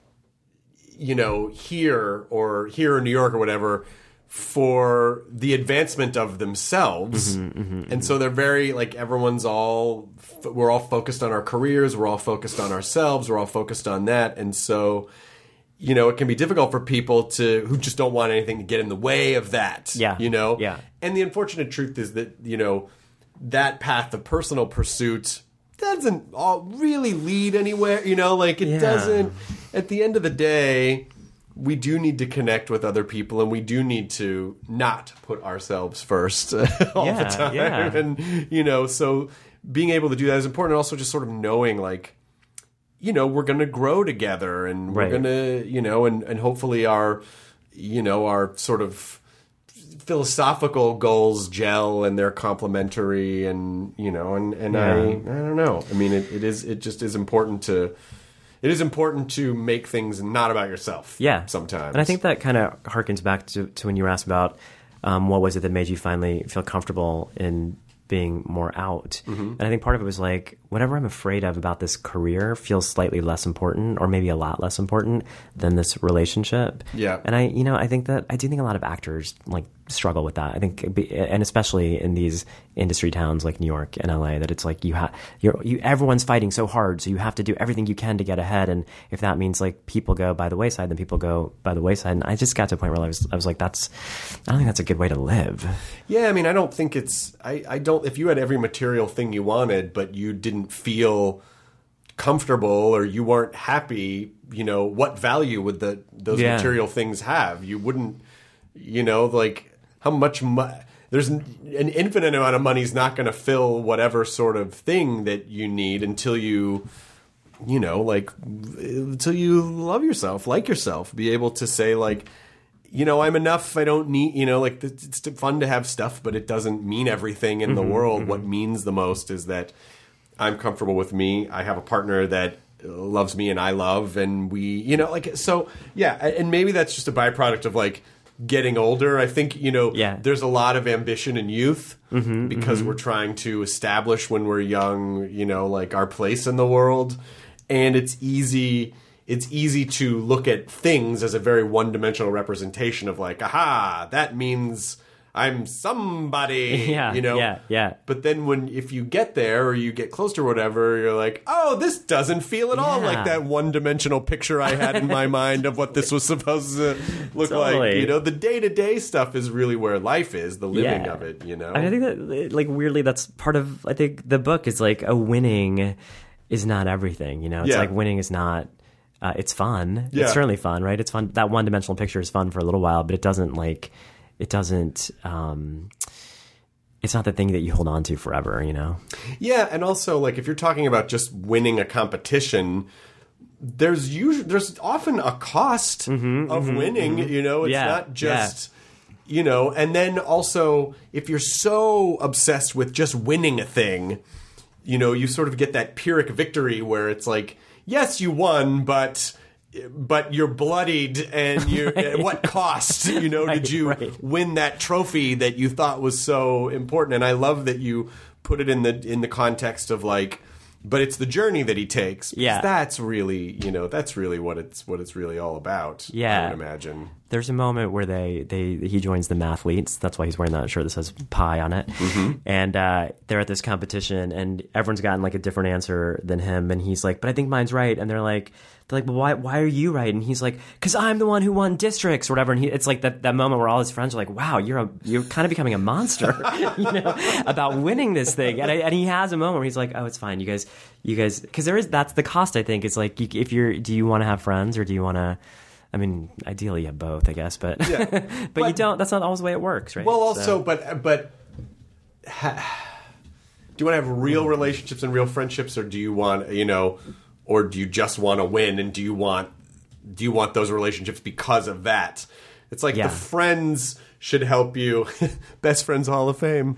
Speaker 4: here in New York or whatever, for the advancement of themselves. And so they're very, like, we're all focused on our careers, we're all focused on ourselves, we're all focused on that. And so, it can be difficult for people who just don't want anything to get in the way of that.
Speaker 6: Yeah.
Speaker 4: Yeah. And the unfortunate truth is that, that path of personal pursuit doesn't really lead anywhere, it doesn't, at the end of the day, we do need to connect with other people, and we do need to not put ourselves first all the time.
Speaker 6: Yeah.
Speaker 4: And, so being able to do that is important. And also just sort of knowing, like, we're going to grow together, and we're going to, and hopefully our sort of philosophical goals gel and they're complementary, and, I don't know. I mean, it just is important to... It is important to make things not about yourself.
Speaker 6: Yeah.
Speaker 4: Sometimes.
Speaker 6: And I think that kind of harkens back to when you were asked about what was it that made you finally feel comfortable in being more out.
Speaker 4: Mm-hmm.
Speaker 6: And I think part of it was like, whatever I'm afraid of about this career feels slightly less important, or maybe a lot less important than this relationship.
Speaker 4: Yeah.
Speaker 6: And I think that I do think a lot of actors like struggle with that. I think, and especially in these industry towns like New York and LA, that it's like everyone's fighting so hard, so you have to do everything you can to get ahead. And if that means like people go by the wayside, then people go by the wayside. And I just got to a point where I was like, I don't think that's a good way to live.
Speaker 4: Yeah, I mean, I don't think it's. I don't. If you had every material thing you wanted, but you didn't feel comfortable or you weren't happy, what value would those material things have? You wouldn't. Like how much there's an infinite amount of money is not going to fill whatever sort of thing that you need until you until you love yourself, like yourself, be able to say like, I'm enough. I don't need, like it's fun to have stuff, but it doesn't mean everything in the world. Mm-hmm. What means the most is that I'm comfortable with me. I have a partner that loves me and I love, and we, so yeah. And maybe that's just a byproduct of like getting older. I think, there's a lot of ambition in youth because we're trying to establish when we're young, like our place in the world. And it's easy to look at things as a very one-dimensional representation of like, aha, that means I'm somebody,
Speaker 6: Yeah.
Speaker 4: But then if you get there or you get close to whatever, you're like, oh, this doesn't feel at all like that one-dimensional picture I had in my mind of what this was supposed to look like. The day-to-day stuff is really where life is, the living of it,
Speaker 6: I think that, like, weirdly, that's part of, I think, the book is like a winning is not everything, It's like winning is not... it's fun.
Speaker 4: Yeah.
Speaker 6: It's certainly fun, right? It's fun. That one-dimensional picture is fun for a little while, but it doesn't it's not the thing that you hold on to forever,
Speaker 4: Yeah, and also, like, if you're talking about just winning a competition, there's often a cost of winning, It's not just... and then also, if you're so obsessed with just winning a thing, you sort of get that Pyrrhic victory where it's like, yes, you won, but you're bloodied, and you're at what cost? Did you win that trophy that you thought was so important? And I love that you put it in the context of like, but it's the journey that he takes.
Speaker 6: Yeah,
Speaker 4: that's really what it's really all about.
Speaker 6: Yeah,
Speaker 4: I would imagine.
Speaker 6: There's a moment where he joins the mathletes. That's why he's wearing that shirt that says "pie" on it. Mm-hmm. And they're at this competition, and everyone's gotten like a different answer than him. And he's like, "But I think mine's right." And they're like, well, why are you right? And he's like, "Because I'm the one who won districts or whatever." And it's like that moment where all his friends are like, "Wow, you're kind of becoming a monster, about winning this thing." And he has a moment where he's like, "Oh, it's fine, you guys," because that's the cost. I think it's like do you want to have friends, or do you want to? I mean, ideally you have both, I guess, but but you don't. That's not always the way it works, right?
Speaker 4: Well, also, but do you want to have real relationships and real friendships, or do you want or do you just want to win, and do you want those relationships because of that? It's like the friends should help you. Best Friends Hall of Fame.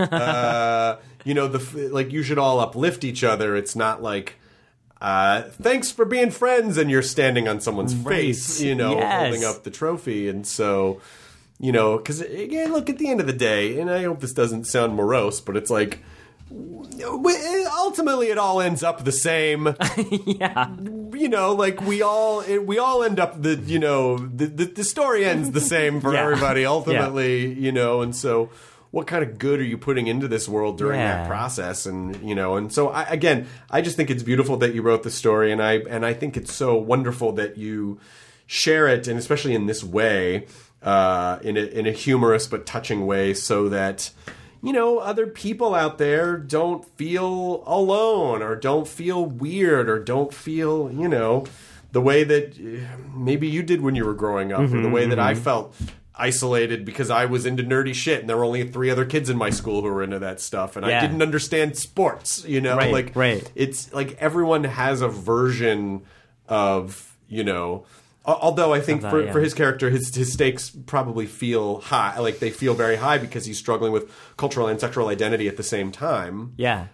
Speaker 4: You should all uplift each other. It's not like. Thanks for being friends, and you're standing on someone's face, holding up the trophy. And so, because again, look, at the end of the day, and I hope this doesn't sound morose, but it's like, ultimately it all ends up the same.
Speaker 6: Yeah.
Speaker 4: Like we all end up the story ends the same for everybody ultimately, and so what kind of good are you putting into this world during that process? And, and so I just think it's beautiful that you wrote the story, and I think it's so wonderful that you share it, and especially in this way, in a humorous but touching way, so that, other people out there don't feel alone, or don't feel weird, or don't feel, the way that maybe you did when you were growing up, or the way that I felt isolated because I was into nerdy shit and there were only 3 other kids in my school who were into that stuff, and I didn't understand sports, you know? It's like everyone has a version of, you know, although I think for his character, his stakes probably feel high, like they feel very high because he's struggling with cultural and sexual identity at the same time.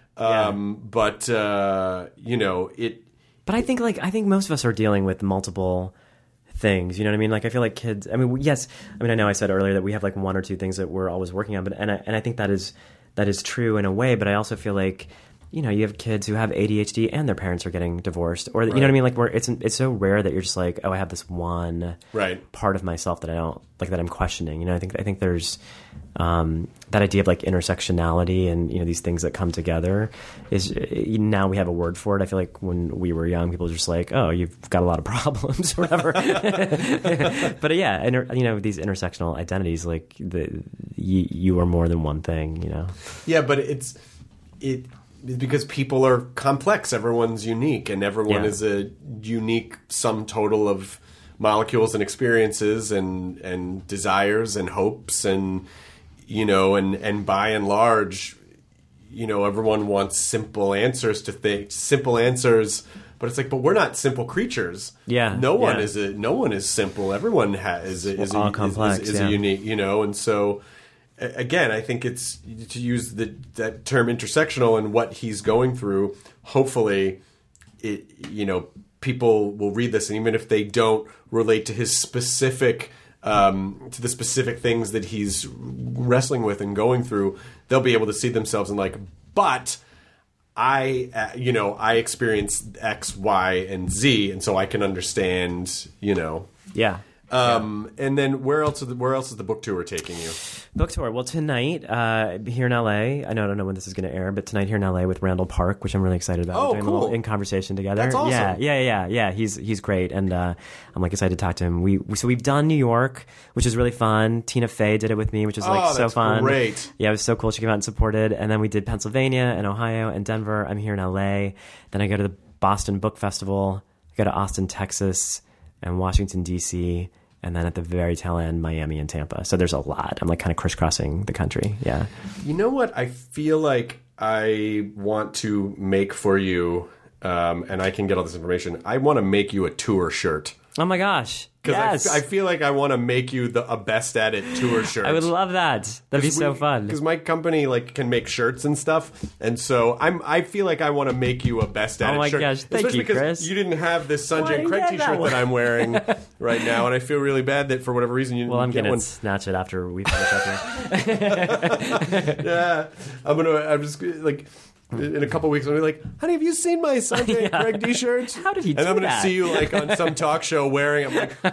Speaker 4: But you know,
Speaker 6: But I think most of us are dealing with multiple things, you know what I mean? Like, I feel like kids, I mean, yes, I mean, I know I said earlier that we have like 1 or 2 things that we're always working on, but and I think that is true in a way, but I also feel like, you know, you have kids who have ADHD and their parents are getting divorced, or you know what I mean? Like, it's so rare that you're just like, oh, I have this one part of myself that I don't like, that I'm questioning. You know, I think there's that idea of like intersectionality and, you know, these things that come together is, now we have a word for it. I feel like when we were young, people were just like, oh, you've got a lot of problems or whatever. But yeah, you know, these intersectional identities, like you are more than one thing, you know?
Speaker 4: Yeah, but it's because people are complex. Everyone's unique, and everyone is a unique sum total of molecules and experiences and desires and hopes, and, you know, and by and large, you know, everyone wants simple answers to things, simple answers. But it's like, but we're not simple creatures.
Speaker 6: Yeah.
Speaker 4: No one is simple. Everyone is a unique, you know, and so. Again, I think it's to use that term intersectional and what he's going through. Hopefully, you know, people will read this, and even if they don't relate to his specific, to the specific things that he's wrestling with and going through, they'll be able to see themselves in like, but I experienced X, Y, and Z, and so I can understand, you know.
Speaker 6: Yeah.
Speaker 4: And then where else is the book tour taking you?
Speaker 6: Book tour. Well, tonight here in LA. I don't know when this is going to air, but tonight here in LA with Randall Park, which I'm really excited about.
Speaker 4: Oh,
Speaker 6: doing
Speaker 4: cool!
Speaker 6: A little In Conversation together.
Speaker 4: That's awesome.
Speaker 6: Yeah. He's great, and I'm like excited to talk to him. We've done New York, which is really fun. Tina Fey did it with me, which was like so fun.
Speaker 4: Great.
Speaker 6: Yeah, it was so cool. She came out and supported, and then we did Pennsylvania and Ohio and Denver. I'm here in LA. Then I go to the Boston Book Festival. I go to Austin, Texas, and Washington D.C. And then at the very tail end, Miami and Tampa. So there's a lot. I'm like kind of crisscrossing the country. Yeah.
Speaker 4: You know what? I feel like I want to make for you, and I can get all this information. I want to make you a tour shirt.
Speaker 6: Oh my gosh.
Speaker 4: Because I feel like I want to make you a Best At It tour shirt.
Speaker 6: I would love that. That'd be so fun.
Speaker 4: Because my company like can make shirts and stuff, and so I feel like I want to make you a Best At It shirt.
Speaker 6: Oh my gosh, thank
Speaker 4: especially
Speaker 6: you,
Speaker 4: because
Speaker 6: Chris.
Speaker 4: You didn't have this Sanjay and Craig t-shirt that I'm wearing right now, and I feel really bad that for whatever reason you didn't
Speaker 6: I'm
Speaker 4: get
Speaker 6: gonna
Speaker 4: one.
Speaker 6: Snatch it after we finish up here.
Speaker 4: Yeah, I'm just like. In a couple weeks, I'll be like, honey, have you seen my Sanjay and Craig t-shirts?
Speaker 6: How did he do that?
Speaker 4: And I'm going to see you like on some talk show wearing, I'm like,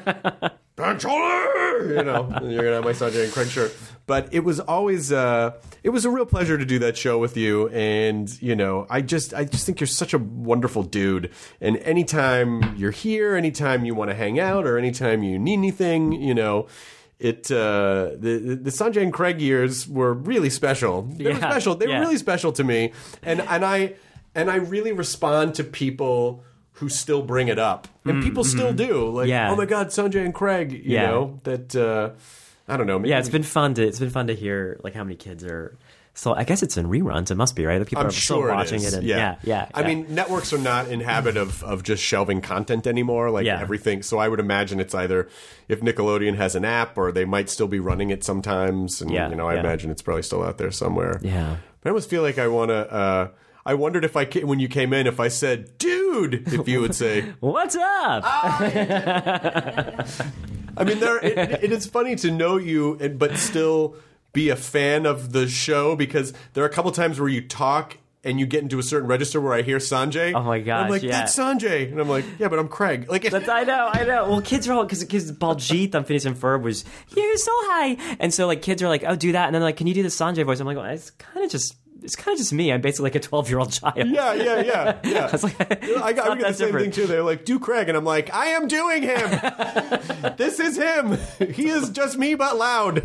Speaker 4: you know, and you're going to have my Sanjay and Craig shirt. But it was always, it was a real pleasure to do that show with you. And, you know, I just think you're such a wonderful dude. And anytime you're here, anytime you want to hang out, or anytime you need anything, you know, the Sanjay and Craig years were really special. They were special. They were really special to me, and I really respond to people who still bring it up, and people still do. Like, oh my God, Sanjay and Craig. You know that. I don't know. Maybe
Speaker 6: it's been fun to hear like how many kids are. So I guess it's in reruns. It must be, right? The people are still watching it. And, yeah.
Speaker 4: I mean, networks are not in habit of just shelving content anymore, like everything. So I would imagine it's either if Nickelodeon has an app, or they might still be running it sometimes. And, you know, I imagine it's probably still out there somewhere.
Speaker 6: Yeah.
Speaker 4: But I almost feel like I want to... I wondered if when you came in, if I said, dude, if you would say...
Speaker 6: What's up?
Speaker 4: I mean, it is funny to know you, but still... be a fan of the show, because there are a couple times where you talk and you get into a certain register where I hear Sanjay.
Speaker 6: Oh my gosh,
Speaker 4: I'm like, that's Sanjay. And I'm like, yeah, but I'm Craig. Like,
Speaker 6: I know. Well, kids are all, because Baljeet on Phineas and Ferb was, you're so high. And so like kids are like, oh, do that. And then like, can you do the Sanjay voice? I'm like, well, it's kind of just it's kind of just me. I'm basically like a 12-year-old child.
Speaker 4: Yeah.
Speaker 6: I was like,
Speaker 4: I get the same thing too. They're like, do Craig, and I'm like, I am doing him. This is him. He is just me, but loud.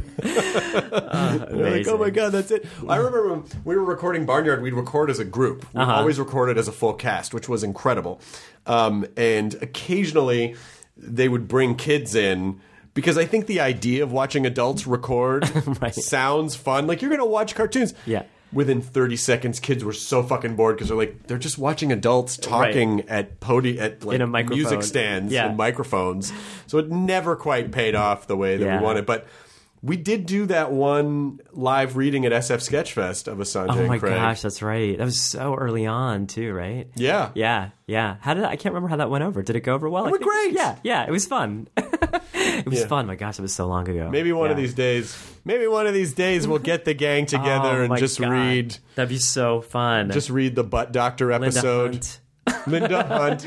Speaker 4: They're like, oh my god, that's it. I remember when we were recording Barnyard, we'd record as a group. We always recorded as a full cast, which was incredible. And occasionally they would bring kids in. Because I think the idea of watching adults record sounds fun. Like, you're going to watch cartoons.
Speaker 6: Yeah.
Speaker 4: Within 30 seconds, kids were so fucking bored because they're just watching adults talking at like,
Speaker 6: in a
Speaker 4: music stands and microphones. So it never quite paid off the way that we wanted. But we did do that one live reading at SF Sketchfest of a Sanjay and Craig.
Speaker 6: Oh my gosh, that's right. That was so early on too, right?
Speaker 4: Yeah.
Speaker 6: I can't remember how that went over. Did it go over well?
Speaker 4: It went great.
Speaker 6: Yeah, it was fun. It was fun. My gosh, it was so long ago.
Speaker 4: Maybe one of these days we'll get the gang together and just read.
Speaker 6: That'd be so fun.
Speaker 4: Just read the Butt Doctor episode. Linda Hunt.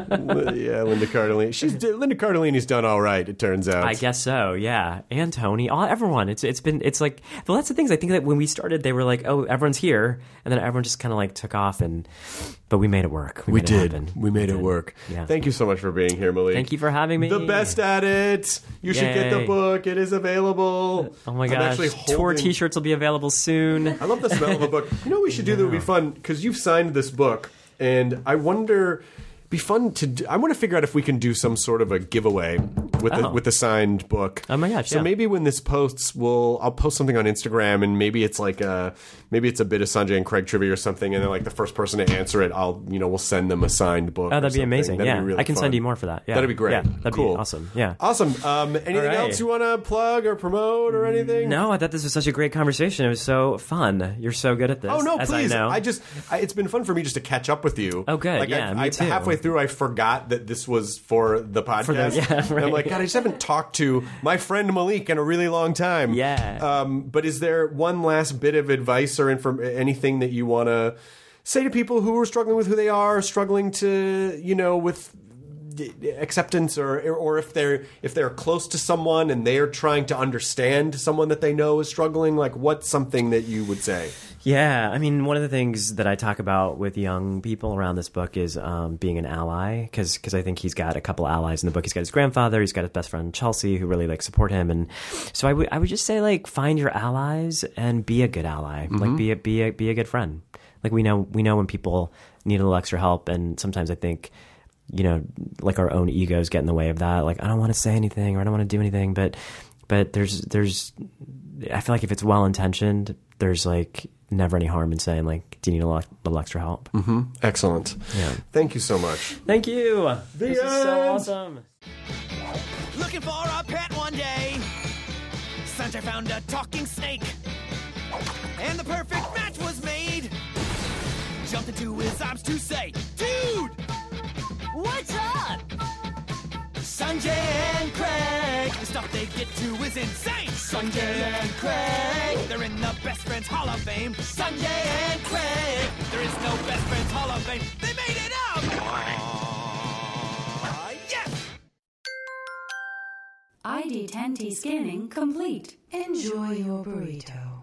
Speaker 4: Linda Cardellini. Linda Cardellini's done all right, it turns out.
Speaker 6: I guess so, yeah. And Tony. Everyone. It's like, well, that's the things I think that when we started, they were like, oh, everyone's here. And then everyone just kind of like took off but we made it work.
Speaker 4: We did. We made it work. Yeah. Thank you so much for being here, Malik.
Speaker 6: Thank you for having me.
Speaker 4: The best at it. You should get the book. It is available.
Speaker 6: Oh my gosh. Tour t-shirts will be available soon.
Speaker 4: I love the smell of a book. You know what we should do that would be fun? Because you've signed this book. And I wonder, it'd be fun to do, I want to figure out if we can do some sort of a giveaway with the signed book.
Speaker 6: Oh my gosh!
Speaker 4: So maybe when this posts, I'll post something on Instagram, and maybe it's like maybe it's a bit of Sanjay and Craig trivia or something, and then like the first person to answer it, we'll send them a signed book.
Speaker 6: Oh, that'd be amazing!
Speaker 4: That'd be really
Speaker 6: I can
Speaker 4: fun.
Speaker 6: send you more for that. Yeah,
Speaker 4: that'd be great.
Speaker 6: Yeah, that'd be awesome. Yeah,
Speaker 4: awesome. Anything else you want to plug or promote or anything?
Speaker 6: No, I thought this was such a great conversation. It was so fun. You're so good at this.
Speaker 4: Oh no,
Speaker 6: as
Speaker 4: please!
Speaker 6: I know.
Speaker 4: It's been fun for me just to catch up with you.
Speaker 6: Oh, good.
Speaker 4: Like,
Speaker 6: me too.
Speaker 4: Halfway through, I forgot that this was for the podcast. And I'm like, God, I just haven't talked to my friend Malik in a really long time.
Speaker 6: Yeah.
Speaker 4: But is there one last bit of advice or anything that you want to say to people who are struggling with who they are, struggling to, with acceptance, or if they're close to someone and they're trying to understand someone that they know is struggling, like what's something that you would say?
Speaker 6: Yeah, I mean, one of the things that I talk about with young people around this book is being an ally, because I think he's got a couple allies in the book. He's got his grandfather, he's got his best friend Chelsea, who really support him, and so I would just say find your allies and be a good ally, be a good friend. Like we know when people need a little extra help, and sometimes I think our own egos get in the way of that. Like I don't want to say anything or I don't want to do anything, but there's I feel like if it's well intentioned, there's never any harm in saying do you need a little extra help?
Speaker 4: Mm-hmm. Excellent.
Speaker 6: Yeah.
Speaker 4: Thank you so much.
Speaker 6: Thank you.
Speaker 4: This
Speaker 6: is so awesome.
Speaker 13: Looking for a pet one day, Sanjay found a talking snake, and the perfect match was made. Jumped into his arms to say, dude, what's up? Sanjay and Craig, the stuff they get to is insane. Sanjay and Craig, they're in the Best Friends Hall of Fame. Sanjay and Craig, there is no Best Friends Hall of Fame. They made it up! Yes!
Speaker 5: ID10T scanning complete. Enjoy your burrito.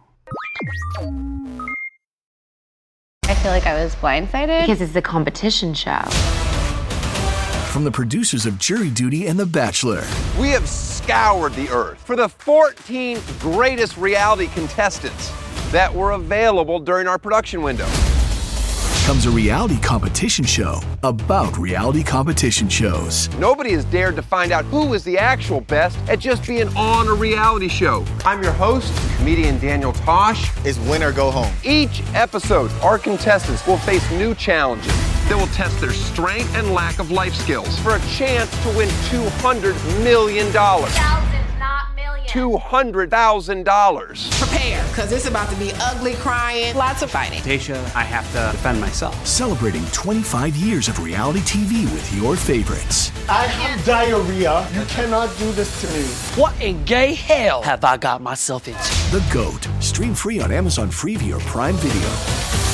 Speaker 14: I feel like I was blindsided because it's a competition show.
Speaker 15: From the producers of Jury Duty and The Bachelor.
Speaker 8: We have scoured the earth for the 14 greatest reality contestants that were available during our production window.
Speaker 15: Comes a reality competition show about reality competition shows.
Speaker 8: Nobody has dared to find out who is the actual best at just being on a reality show. I'm your host, comedian Daniel Tosh.
Speaker 16: It's win or go home.
Speaker 8: Each episode, our contestants will face new challenges that will test their strength and lack of life skills for a chance to win $200 million.
Speaker 14: Thousands, not millions.
Speaker 8: $200,000.
Speaker 17: Prepare, because it's about to be ugly, crying, lots of fighting.
Speaker 18: Tasha, I have to defend myself.
Speaker 15: Celebrating 25 years of reality TV with your favorites.
Speaker 19: I have diarrhea. You cannot do this to me.
Speaker 18: What in gay hell have I got myself into?
Speaker 15: The GOAT. Stream free on Amazon Freevee or Prime Video.